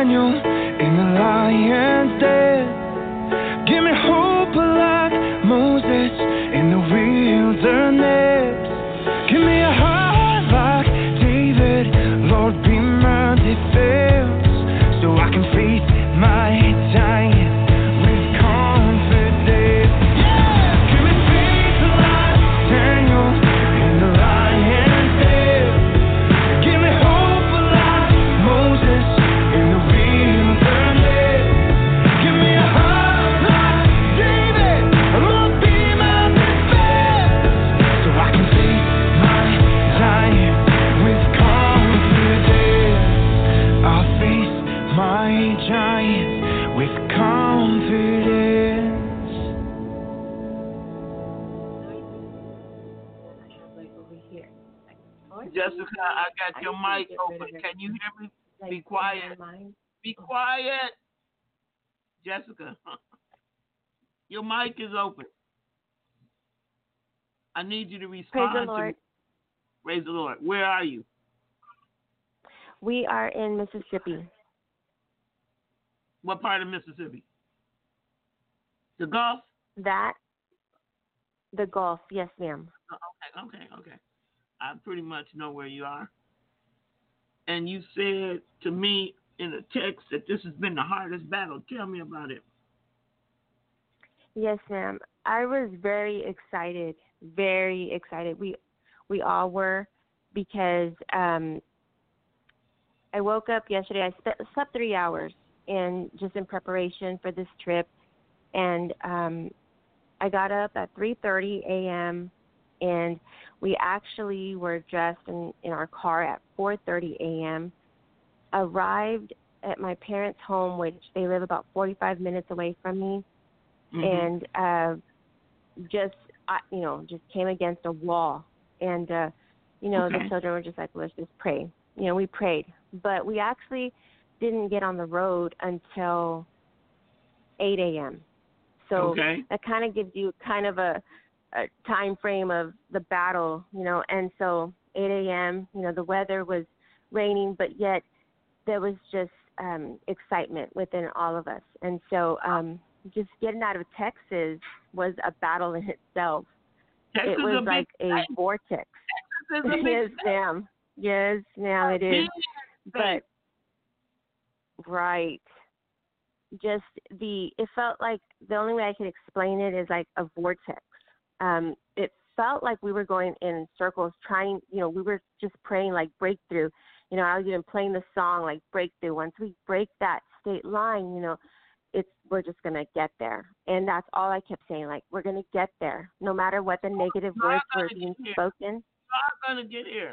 Speaker 2: Daniel in the lion's den. Give me hope like Moses in the wilderness. Give me a heart like David, Lord, be my defense, so I can face my giant with confidence. Yeah! Give me faith like Daniel in the lion's den. Give me hope like Moses in the wilderness. Give me a heart like David, Lord, be my defense, so I can face my giant with confidence. I'll face my giant with confidence.
Speaker 3: Jessica, I got your mic open. Can you hear me? Be quiet. Be quiet. Jessica, your mic is open. I need you to respond.
Speaker 6: Praise the Lord.
Speaker 3: To Praise the Lord. Where are you?
Speaker 6: We are in Mississippi.
Speaker 3: What part of Mississippi? The Gulf?
Speaker 6: That, the Gulf, yes, ma'am.
Speaker 3: Oh, okay, okay, okay. I pretty much know where you are. And you said to me in a text that this has been the hardest battle. Tell me about it.
Speaker 6: Yes, ma'am. I was very excited, very excited. We we all were, because um, I woke up yesterday. I spe- slept three hours and just in preparation for this trip, and um, I got up at three thirty a.m. and we actually were dressed in, in our car at four thirty a.m., arrived at my parents' home, which they live about forty-five minutes away from me, mm-hmm. and uh, just, I, you know, just came against a wall. And, uh, you know, okay. the children were just like, let's just pray. You know, we prayed. But we actually didn't get on the road until eight a.m. So
Speaker 3: okay.
Speaker 6: that kind of gives you kind of a, a time frame of the battle, you know. And so eight a.m., you know, the weather was raining, but yet there was just um, excitement within all of us. And so um, just getting out of Texas was a battle in itself.
Speaker 3: Texas
Speaker 6: it was
Speaker 3: a
Speaker 6: like a
Speaker 3: state.
Speaker 6: vortex.
Speaker 3: Texas is a
Speaker 6: yes, ma'am. Yes, ma'am, it is. But, right. Just the, it felt like the only way I could explain it is like a vortex. Um, it felt like we were going in circles trying, you know, we were just praying like breakthrough. You know, I was even playing the song like breakthrough. Once we break that state line, you know, it's, we're just going to get there. And that's all I kept saying, like, we're going to get there. No matter what the negative words were being spoken.
Speaker 3: We're going to get here.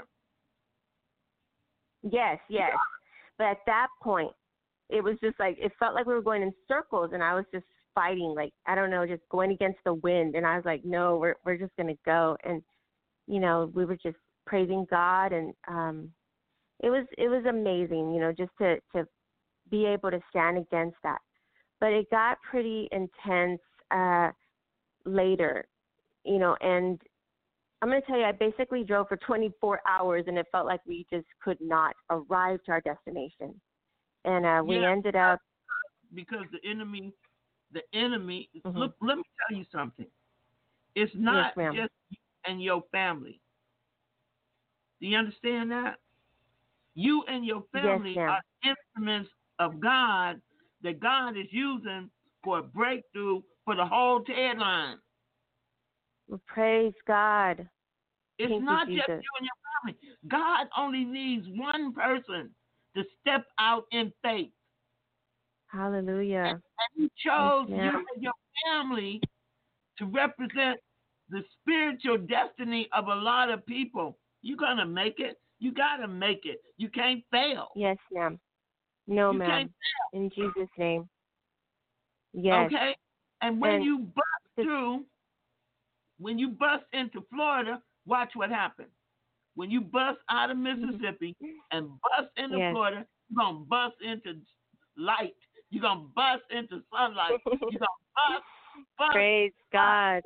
Speaker 6: Yes, yes. But at that point, it was just like, it felt like we were going in circles, and I was just fighting, like, I don't know, just going against the wind. And I was like, no, we're we're just going to go. And, you know, we were just praising God, and um, it was it was amazing, you know, just to, to be able to stand against that. But it got pretty intense uh, later, you know, and I'm going to tell you, I basically drove for twenty-four hours, and it felt like we just could not arrive to our destination. And uh, we
Speaker 3: yeah,
Speaker 6: ended up.
Speaker 3: Because the enemy, the enemy,
Speaker 6: mm-hmm.
Speaker 3: look, let me tell you something. It's not
Speaker 6: yes,
Speaker 3: just you and your family. Do you understand that? You and your family
Speaker 6: yes,
Speaker 3: are instruments of God that God is using for a breakthrough for the whole headline.
Speaker 6: Well, praise God.
Speaker 3: It's
Speaker 6: Thank
Speaker 3: not
Speaker 6: you,
Speaker 3: just
Speaker 6: Jesus.
Speaker 3: you and your family. God only needs one person to step out in faith.
Speaker 6: Hallelujah.
Speaker 3: And, and he chose
Speaker 6: yes,
Speaker 3: you and your family to represent the spiritual destiny of a lot of people. You're going to make it. You got to make it. You can't fail.
Speaker 6: Yes, ma'am. No,
Speaker 3: you
Speaker 6: ma'am. In Jesus' name. Yes.
Speaker 3: Okay? And when
Speaker 6: and
Speaker 3: you bust through, when you bust into Florida, watch what happens. When you bust out of Mississippi and bust into
Speaker 6: yes.
Speaker 3: Florida, you're going to bust into light. You're going to bust into sunlight. You're going to bust, bust.
Speaker 6: Praise God.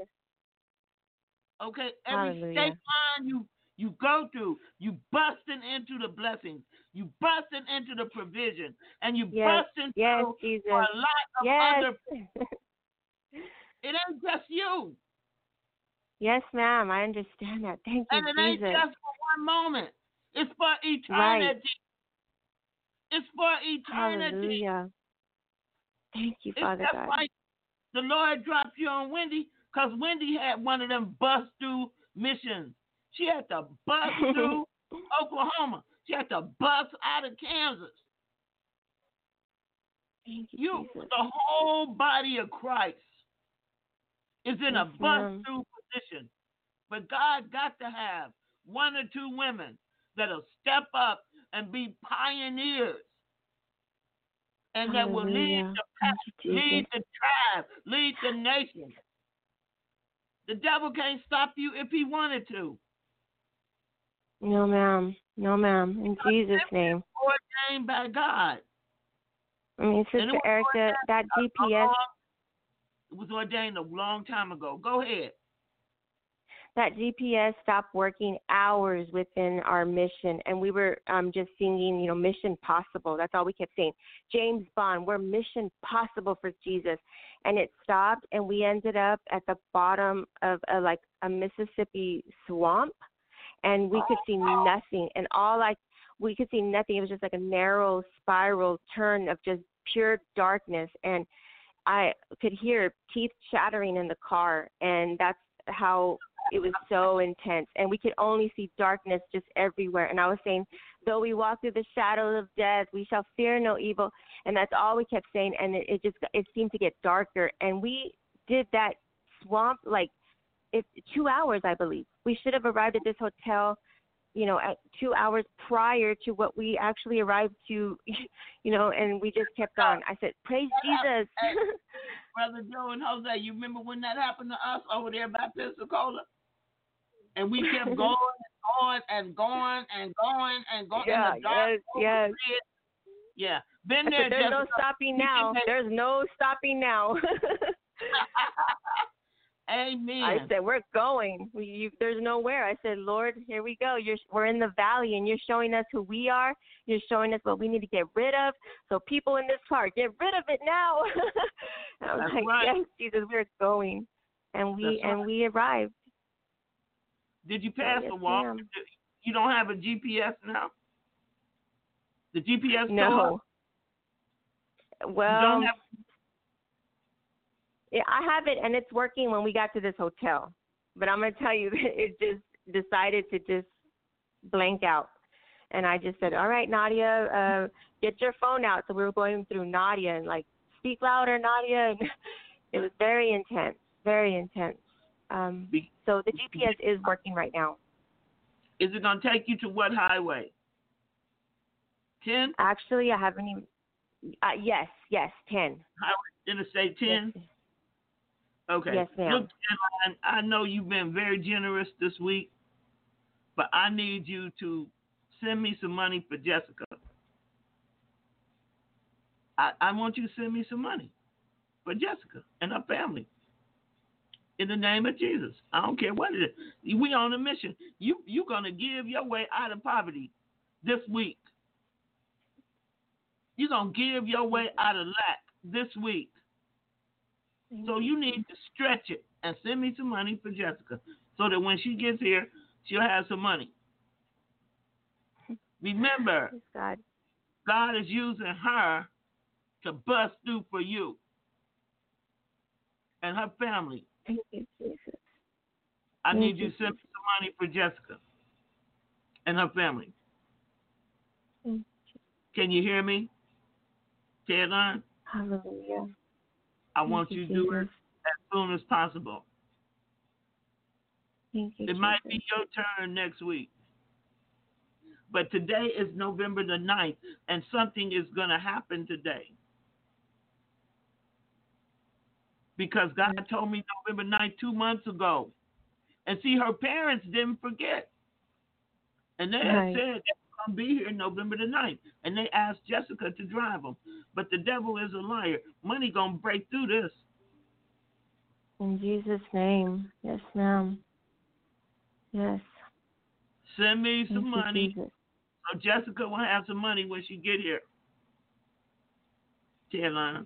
Speaker 3: Okay? Every
Speaker 6: Hallelujah.
Speaker 3: state line you, you go through, you busting into the blessings. You busting into the provision, and you
Speaker 6: Yes,
Speaker 3: busting
Speaker 6: yes,
Speaker 3: through
Speaker 6: Jesus.
Speaker 3: for a lot of
Speaker 6: Yes.
Speaker 3: other. It ain't just you,
Speaker 6: Yes, ma'am. I understand that. Thank you,
Speaker 3: and it ain't
Speaker 6: Jesus.
Speaker 3: just for one moment. It's for eternity.
Speaker 6: Right.
Speaker 3: It's for eternity.
Speaker 6: Hallelujah. Thank you,
Speaker 3: It's
Speaker 6: Father
Speaker 3: just
Speaker 6: God.
Speaker 3: like the Lord dropped you on Wendy, because Wendy had one of them bust through missions. She had to bust through Oklahoma. She had to bust out of Kansas.
Speaker 6: Thank you,
Speaker 3: You,
Speaker 6: Jesus.
Speaker 3: the whole body of Christ is in a
Speaker 6: Yes,
Speaker 3: bust
Speaker 6: ma'am.
Speaker 3: through position. But God got to have one or two women that'll step up and be pioneers, and that will lead
Speaker 6: Hallelujah.
Speaker 3: the
Speaker 6: Thank you,
Speaker 3: lead
Speaker 6: Jesus.
Speaker 3: the tribe, lead the nation. The devil can't stop you if he wanted to.
Speaker 6: No, ma'am. No, ma'am. In Jesus' name.
Speaker 3: Ordained by God.
Speaker 6: I mean,
Speaker 3: And it
Speaker 6: Sister
Speaker 3: was
Speaker 6: Erica,
Speaker 3: ordained
Speaker 6: that
Speaker 3: a-
Speaker 6: G
Speaker 3: a
Speaker 6: P S,
Speaker 3: long- It was ordained a long time ago. Go ahead.
Speaker 6: that G P S stopped working hours within our mission, and we were um, just singing, you know, Mission Possible. That's all we kept saying. James Bond, we're Mission Possible for Jesus. And it stopped, and we ended up at the bottom of a, like a Mississippi swamp, and we could see nothing. And all I, we could see nothing. It was just like a narrow spiral turn of just pure darkness. And I could hear teeth chattering in the car, and that's how it was so intense. And we could only see darkness just everywhere. And I was saying, though we walk through the shadow of death, we shall fear no evil. And that's all we kept saying. And it, it just, it seemed to get darker. And we did that swamp like it, two hours, I believe. We should have arrived at this hotel, you know, at two hours prior to what we actually arrived to, you know, and we just kept on. I said, praise Jesus.
Speaker 3: Brother Joe and Jose, you remember when that happened to us over there by Pensacola? And we kept going and going and going and going and going.
Speaker 6: Yeah,
Speaker 3: in the dark,
Speaker 6: yes, yes.
Speaker 3: Yeah. Been
Speaker 6: I
Speaker 3: there.
Speaker 6: said, there's no
Speaker 3: Jessica.
Speaker 6: stopping now. There's no stopping now.
Speaker 3: Amen.
Speaker 6: I said, we're going. We, you, there's nowhere. I said, Lord, here we go. You're, we're in the valley, and you're showing us who we are. You're showing us what we need to get rid of. So people in this car, get rid of it now. I was
Speaker 3: That's
Speaker 6: like,
Speaker 3: right.
Speaker 6: yes, Jesus, we're going. And we
Speaker 3: That's right.
Speaker 6: and we arrived.
Speaker 3: Did you pass
Speaker 6: Oh, yes,
Speaker 3: the walk?
Speaker 6: ma'am.
Speaker 3: You don't have a G P S now? The G P S
Speaker 6: No.
Speaker 3: store? You
Speaker 6: Well,
Speaker 3: don't have
Speaker 6: yeah, I have it, and it's working when we got to this hotel. But I'm going to tell you, it just decided to just blank out. And I just said, all right, Nadia, uh, get your phone out. So we were going through Nadia and, like, speak louder, Nadia. And it was very intense, very intense. Um, so the G P S is working right now.
Speaker 3: Is it going to take you to what highway? ten?
Speaker 6: Actually, I haven't even uh, – yes, yes, ten.
Speaker 3: Highway Interstate ten?
Speaker 6: Yes,
Speaker 3: Okay.
Speaker 6: Yes, ma'am.
Speaker 3: Look, Caroline, I know you've been very generous this week, but I need you to send me some money for Jessica. I, I want you to send me some money for Jessica and her family. In the name of Jesus. I don't care what it is. We on a mission. You you're gonna give your way out of poverty this week. You're gonna give your way out of lack this week. So you need to stretch it and send me some money for Jessica so that when she gets here, she'll have some money. Remember,
Speaker 6: Praise God.
Speaker 3: God is using her to bust through for you and her family.
Speaker 6: Thank you, Jesus.
Speaker 3: I
Speaker 6: Thank
Speaker 3: need you
Speaker 6: you,
Speaker 3: to send me some money for Jessica and her family.
Speaker 6: Thank
Speaker 3: Can you hear me, Caroline?
Speaker 6: Hallelujah.
Speaker 3: I
Speaker 6: Thank
Speaker 3: want
Speaker 6: you,
Speaker 3: you to do it
Speaker 6: Jesus.
Speaker 3: as soon as possible.
Speaker 6: Thank you,
Speaker 3: It might
Speaker 6: Jesus.
Speaker 3: be your turn next week. But today is November the ninth, and something is going to happen today. Because God told me November ninth two months ago. And see, her parents didn't forget. And they had
Speaker 6: Right.
Speaker 3: said they were going to be here November the ninth. And they asked Jessica to drive them. But the devil is a liar. Money going to break through this.
Speaker 6: In Jesus' name. Yes, ma'am. Yes.
Speaker 3: Send me
Speaker 6: Thank
Speaker 3: some
Speaker 6: you,
Speaker 3: money
Speaker 6: Jesus.
Speaker 3: So Jessica will have some money when she get here. Carolina.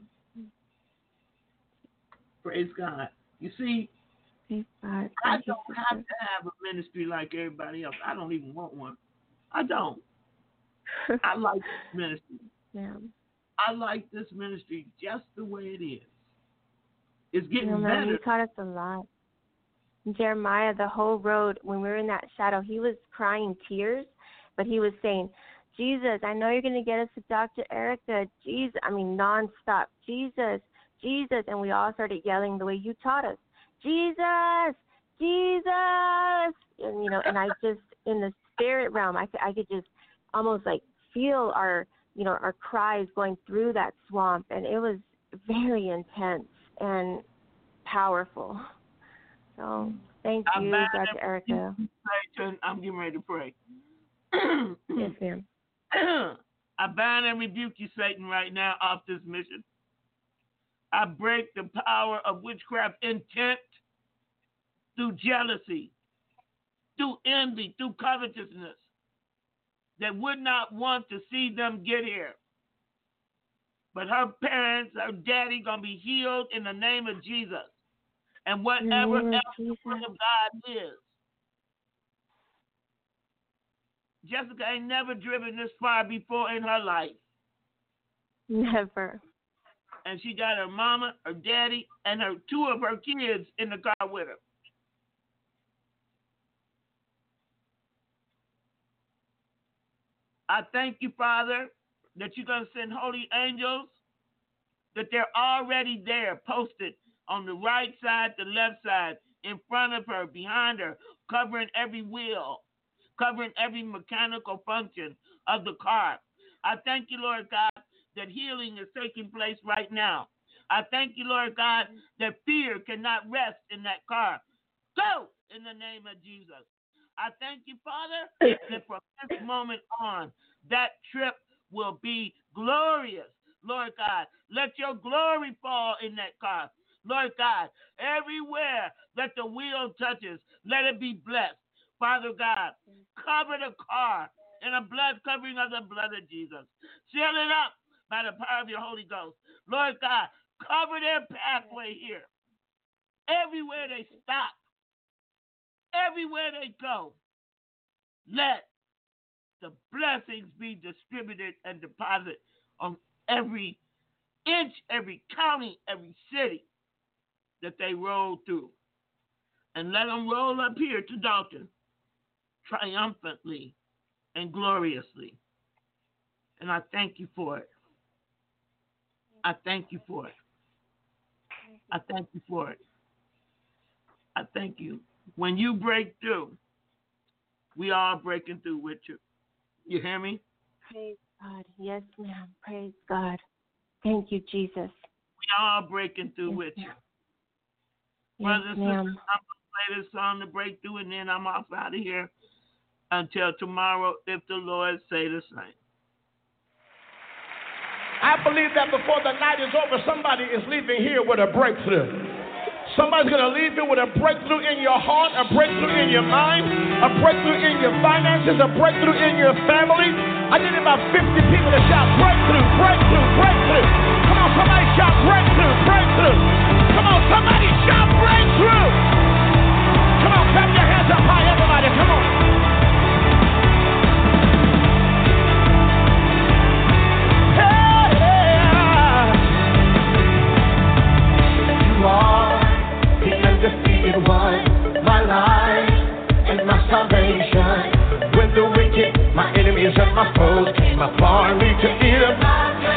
Speaker 3: Praise God. You see,
Speaker 6: Praise God.
Speaker 3: I
Speaker 6: Thank you,
Speaker 3: don't have
Speaker 6: sister.
Speaker 3: to have a ministry like everybody else. I don't even want one. I don't. I like this ministry.
Speaker 6: Yeah.
Speaker 3: I like this ministry just the way it is. It's getting
Speaker 6: You know, man,
Speaker 3: better.
Speaker 6: he taught us a lot. Jeremiah, the whole road, when we were in that shadow, he was crying tears, but he was saying, Jesus, I know you're going to get us to Doctor Erica. Jesus, I mean, nonstop. Jesus, Jesus. And we all started yelling the way you taught us. Jesus, Jesus. And, you know, and I just, in the spirit realm, I could, I could just almost like feel our, you know, our cries going through that swamp. And it was very intense and powerful. So thank you, Doctor Erica.
Speaker 3: I'm getting ready to pray.
Speaker 6: Yes, ma'am.
Speaker 3: I bind and rebuke you, Satan, right now off this mission. I break the power of witchcraft intent through jealousy, through envy, through covetousness that would not want to see them get here. But her parents, her daddy, going to be healed in the name of Jesus. And whatever
Speaker 6: Mm,
Speaker 3: else
Speaker 6: Jesus.
Speaker 3: the word of God is. Jessica ain't never driven this far before in her life.
Speaker 6: Never.
Speaker 3: And she got her mama, her daddy, and her two of her kids in the car with her. I thank you, Father, that you're going to send holy angels, that they're already there, posted on the right side, the left side, in front of her, behind her, covering every wheel, covering every mechanical function of the car. I thank you, Lord God, that healing is taking place right now. I thank you, Lord God, that fear cannot rest in that car. Go in the name of Jesus. I thank you, Father, that from this moment on, that trip will be glorious. Lord God, let your glory fall in that car. Lord God, everywhere that the wheel touches, let it be blessed. Father God, cover the car in a blood covering of the blood of Jesus. Seal it up by the power of your Holy Ghost. Lord God, cover their pathway here. Everywhere they stop, everywhere they go, let the blessings be distributed and deposited on every inch, every county, every city that they roll through. And let them roll up here to Dalton triumphantly and gloriously. And I thank you for it. I thank you for it. I thank you for it. I thank you. When you break through, we are breaking through with you. You hear me?
Speaker 6: Praise God. Yes, ma'am. Praise God. Thank you, Jesus.
Speaker 3: We are breaking through
Speaker 6: Yes,
Speaker 3: with you.
Speaker 6: ma'am.
Speaker 3: Brothers
Speaker 6: Yes,
Speaker 3: and sisters, I'm
Speaker 6: ma'am.
Speaker 3: going to play this song to break through, and then I'm off out of here until tomorrow, if the Lord say the same.
Speaker 7: I believe that before the night is over, somebody is leaving here with a breakthrough. Somebody's going to leave you with a breakthrough in your heart, a breakthrough in your mind, a breakthrough in your finances, a breakthrough in your family. I need about fifty people to shout breakthrough, breakthrough, breakthrough. Come on, somebody shout breakthrough, breakthrough. Come on, somebody shout breakthrough. Come on, clap your hands up high, everybody. Come on.
Speaker 8: One, my life and my salvation. When the wicked, my enemies and my foes came upon me to eat up my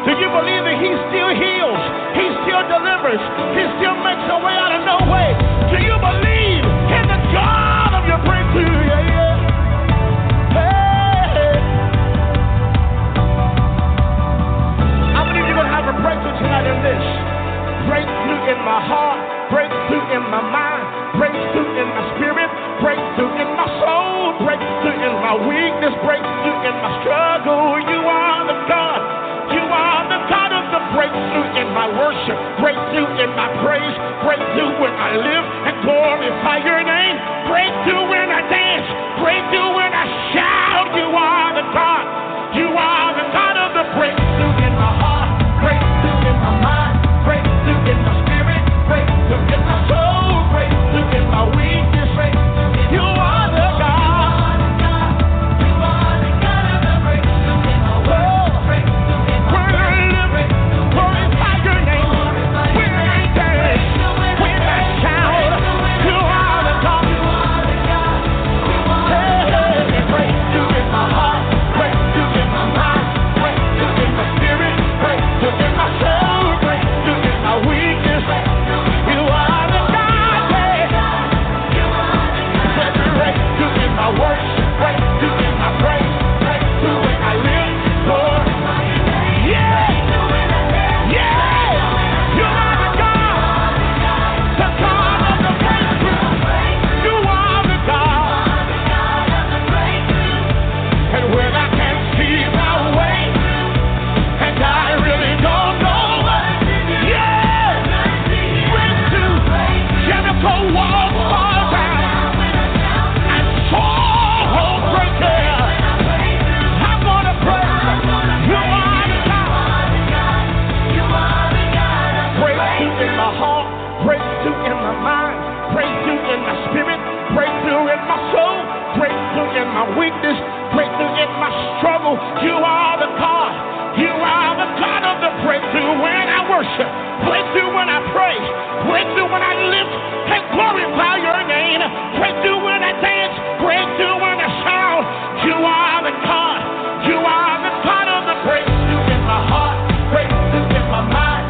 Speaker 7: Do you believe that he still heals? He still delivers. He still makes a way out of no way. Do you believe in the God of your breakthrough? Yeah, yeah. Hey. I believe you're going to have a breakthrough tonight in this. Breakthrough in my heart, breakthrough in my mind, breakthrough in my spirit, breakthrough in my soul, breakthrough in my weakness, breakthrough in my struggle. You are the God. You are the God of the breakthrough in my worship, breakthrough in my praise, breakthrough when I live and glorify your name, breakthrough when I dance, breakthrough when I shout. You are the God. You are the God of the breakthrough in my heart, breakthrough in my mind, breakthrough in my spirit, breakthrough in my soul, breakthrough in my weakness. You are the God. You are the God of the breakthrough in my world, breakthrough in my life, glorify your name. When I dance, when I shout, you are the God. Hey, breakthrough in my heart, breakthrough in my mind, breakthrough in my spirit, breakthrough in my soul, breakthrough in my weakness. You are the God. Breakthrough in my worship, breakthrough in my praise, breakthrough when I live, Lord. Yeah, yeah, you are the God, the God of the breakthrough. You are the God, and when I can't see my way, and I really don't know, yeah, breakthrough, Jericho walls fall down. Breakthrough in my mind, breakthrough in my spirit, breakthrough in my soul, breakthrough in my weakness, breakthrough in my struggle. You are the God. You are the God of the breakthrough when I worship, breakthrough when I praise, breakthrough when I lift and glorify your name, breakthrough when I dance, breakthrough when I shout. You are the God. You are the God of the breakthrough in my heart, breakthrough in my mind.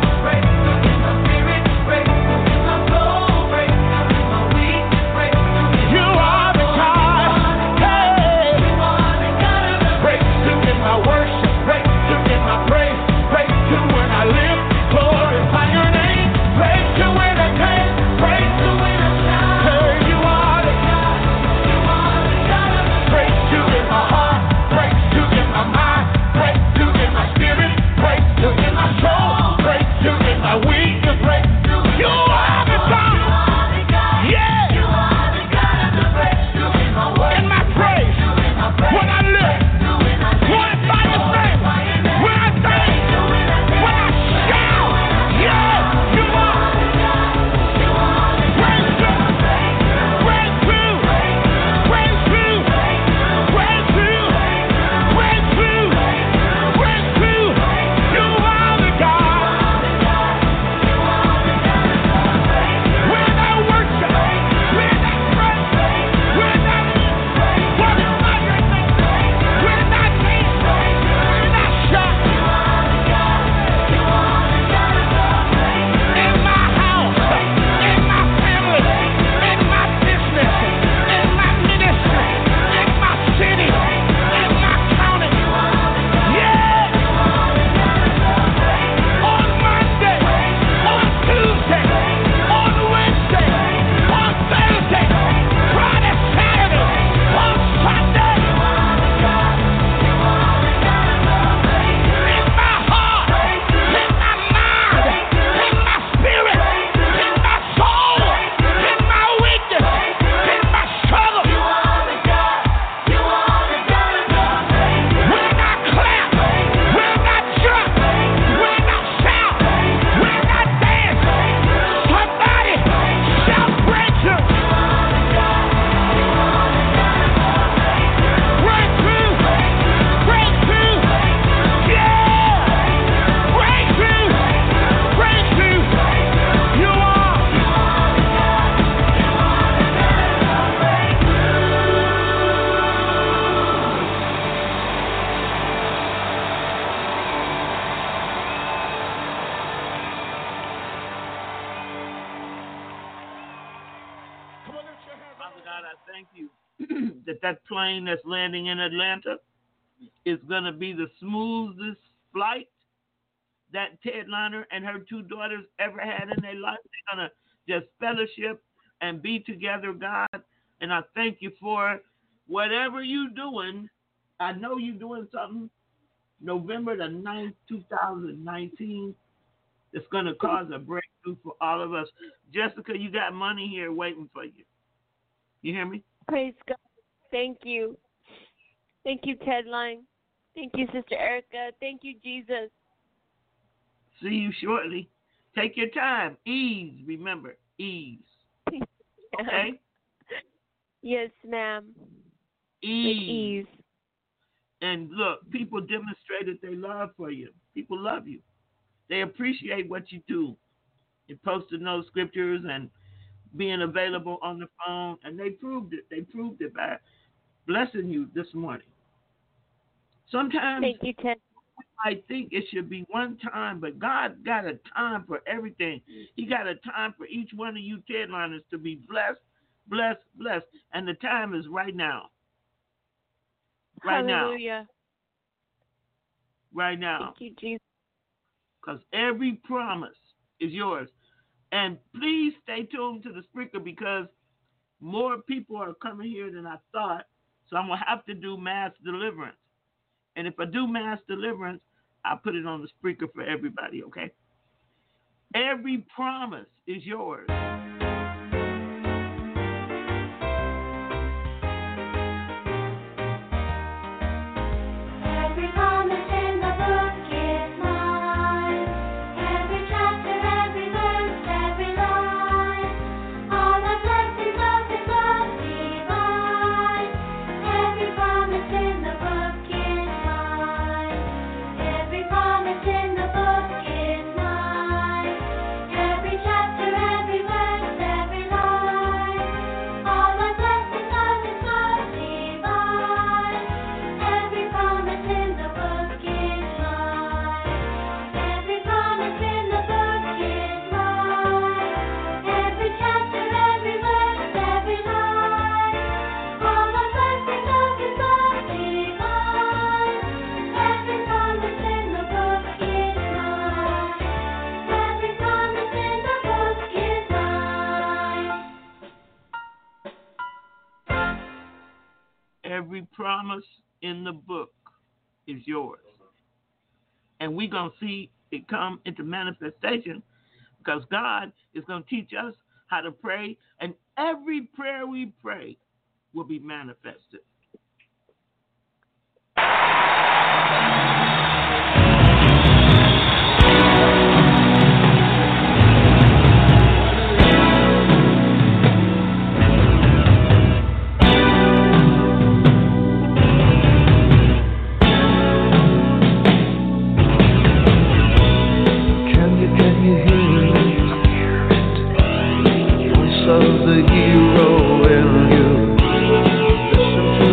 Speaker 7: You are the God.
Speaker 3: thank you that that plane that's landing in Atlanta is going to be the smoothest flight that Ted Liner and her two daughters ever had in their life. They're going to just fellowship and be together, God. And I thank you for whatever you're doing. I know you're doing something November the ninth, two thousand nineteen. It's going to cause a breakthrough for all of us. Jessica, you got money here waiting for you. You hear me?
Speaker 6: Praise God. Thank you. Thank you, Ted Line. Thank you, Sister Erica. Thank you, Jesus.
Speaker 3: See you shortly. Take your time. Ease, remember. Ease. Okay?
Speaker 6: Yes, ma'am.
Speaker 3: Ease.
Speaker 6: With ease.
Speaker 3: And look, people demonstrated their love for you. People love you. They appreciate what you do. You posted those scriptures and being available on the phone, and they proved it. They proved it by blessing you this morning. Sometimes
Speaker 6: Thank you, Ted.
Speaker 3: I think it should be one time, but God got a time for everything. He got a time for each one of you Ted Liners to be blessed, blessed, blessed. And the time is right now. Right
Speaker 6: Hallelujah.
Speaker 3: now. Right now.
Speaker 6: Thank you, Jesus.
Speaker 3: Because every promise is yours. And please stay tuned to the speaker because more people are coming here than I thought. So I'm going to have to do mass deliverance. And if I do mass deliverance, I'll put it on the speaker for everybody, okay? Every promise is yours.
Speaker 4: Every promise in the book is mine. Every chapter, every verse, every line. All the blessings of His love divine. Every promise in the book is mine. Every promise in the book is mine. Every chapter, every verse, every line. All the blessings of His love divine. Every promise in the book is mine. Every promise in the book is mine. Every chapter, every verse, every line. All the blessings of His love divine. Every promise in the book is mine. Every promise in the book is mine.
Speaker 3: Every promise in the book is yours. And we're going to see it come into manifestation because God is going to teach us how to pray, and every prayer we pray will be manifested.
Speaker 2: Can you, can you hear it? Voice of the hero in you. Listen to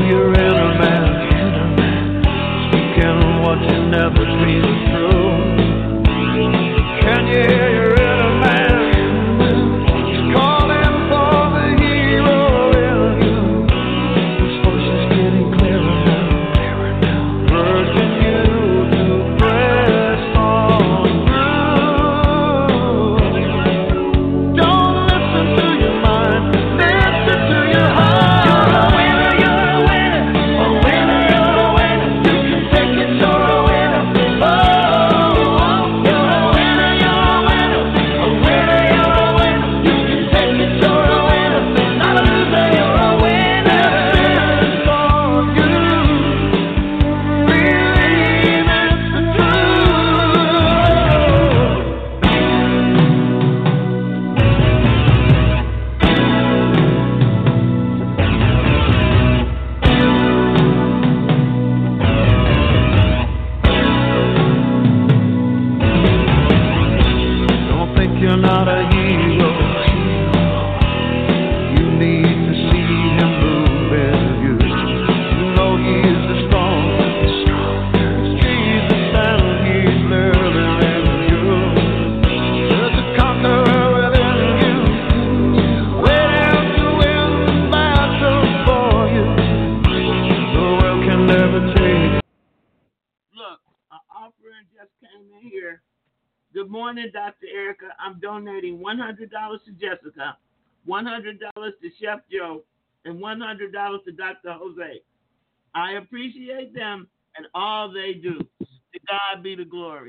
Speaker 3: offering just came in here. Good morning, Doctor Erica. I'm donating one hundred dollars to Jessica, one hundred dollars to Chef Joe, and one hundred dollars to Doctor Jose. I appreciate them and all they do. To God be the glory.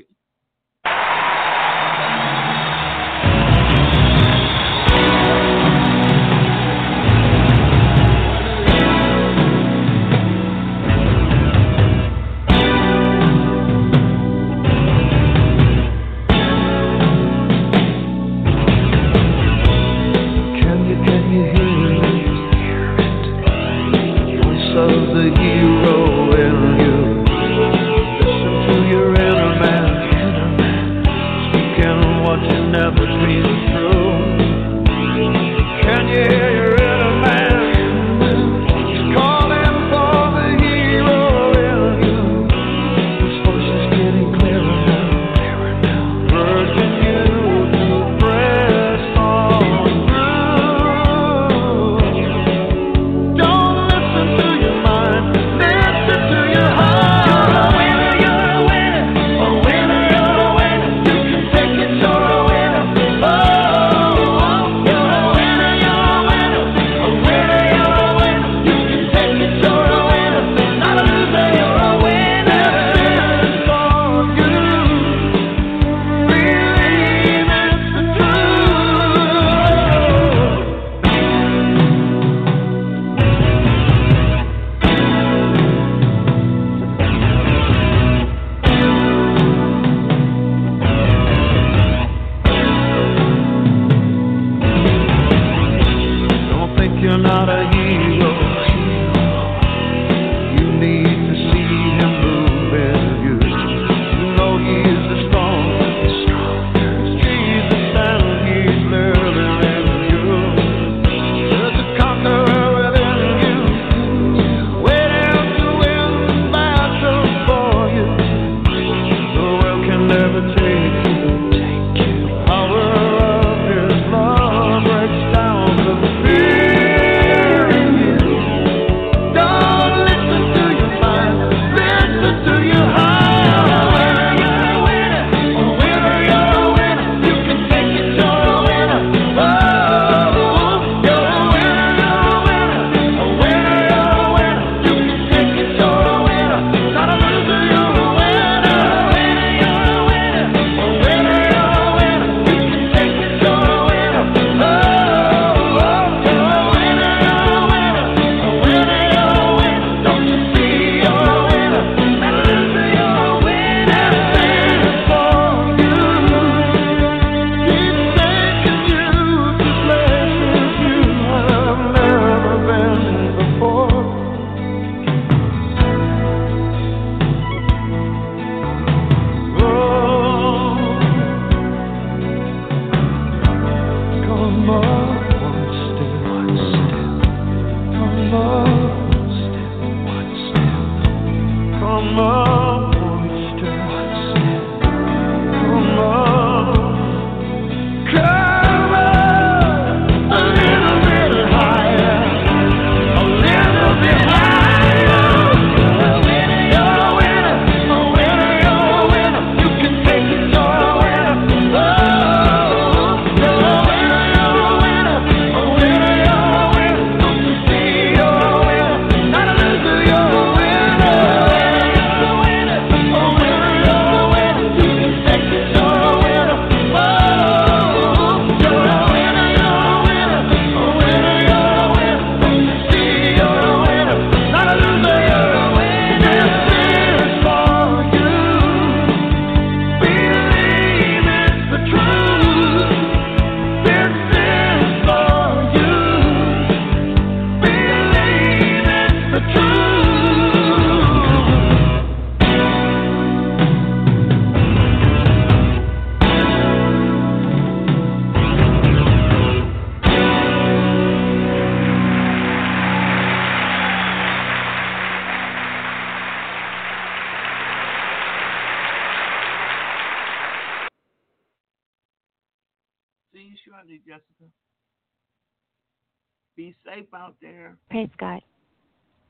Speaker 3: See you shortly, Jessica. Be safe out there.
Speaker 6: Praise God.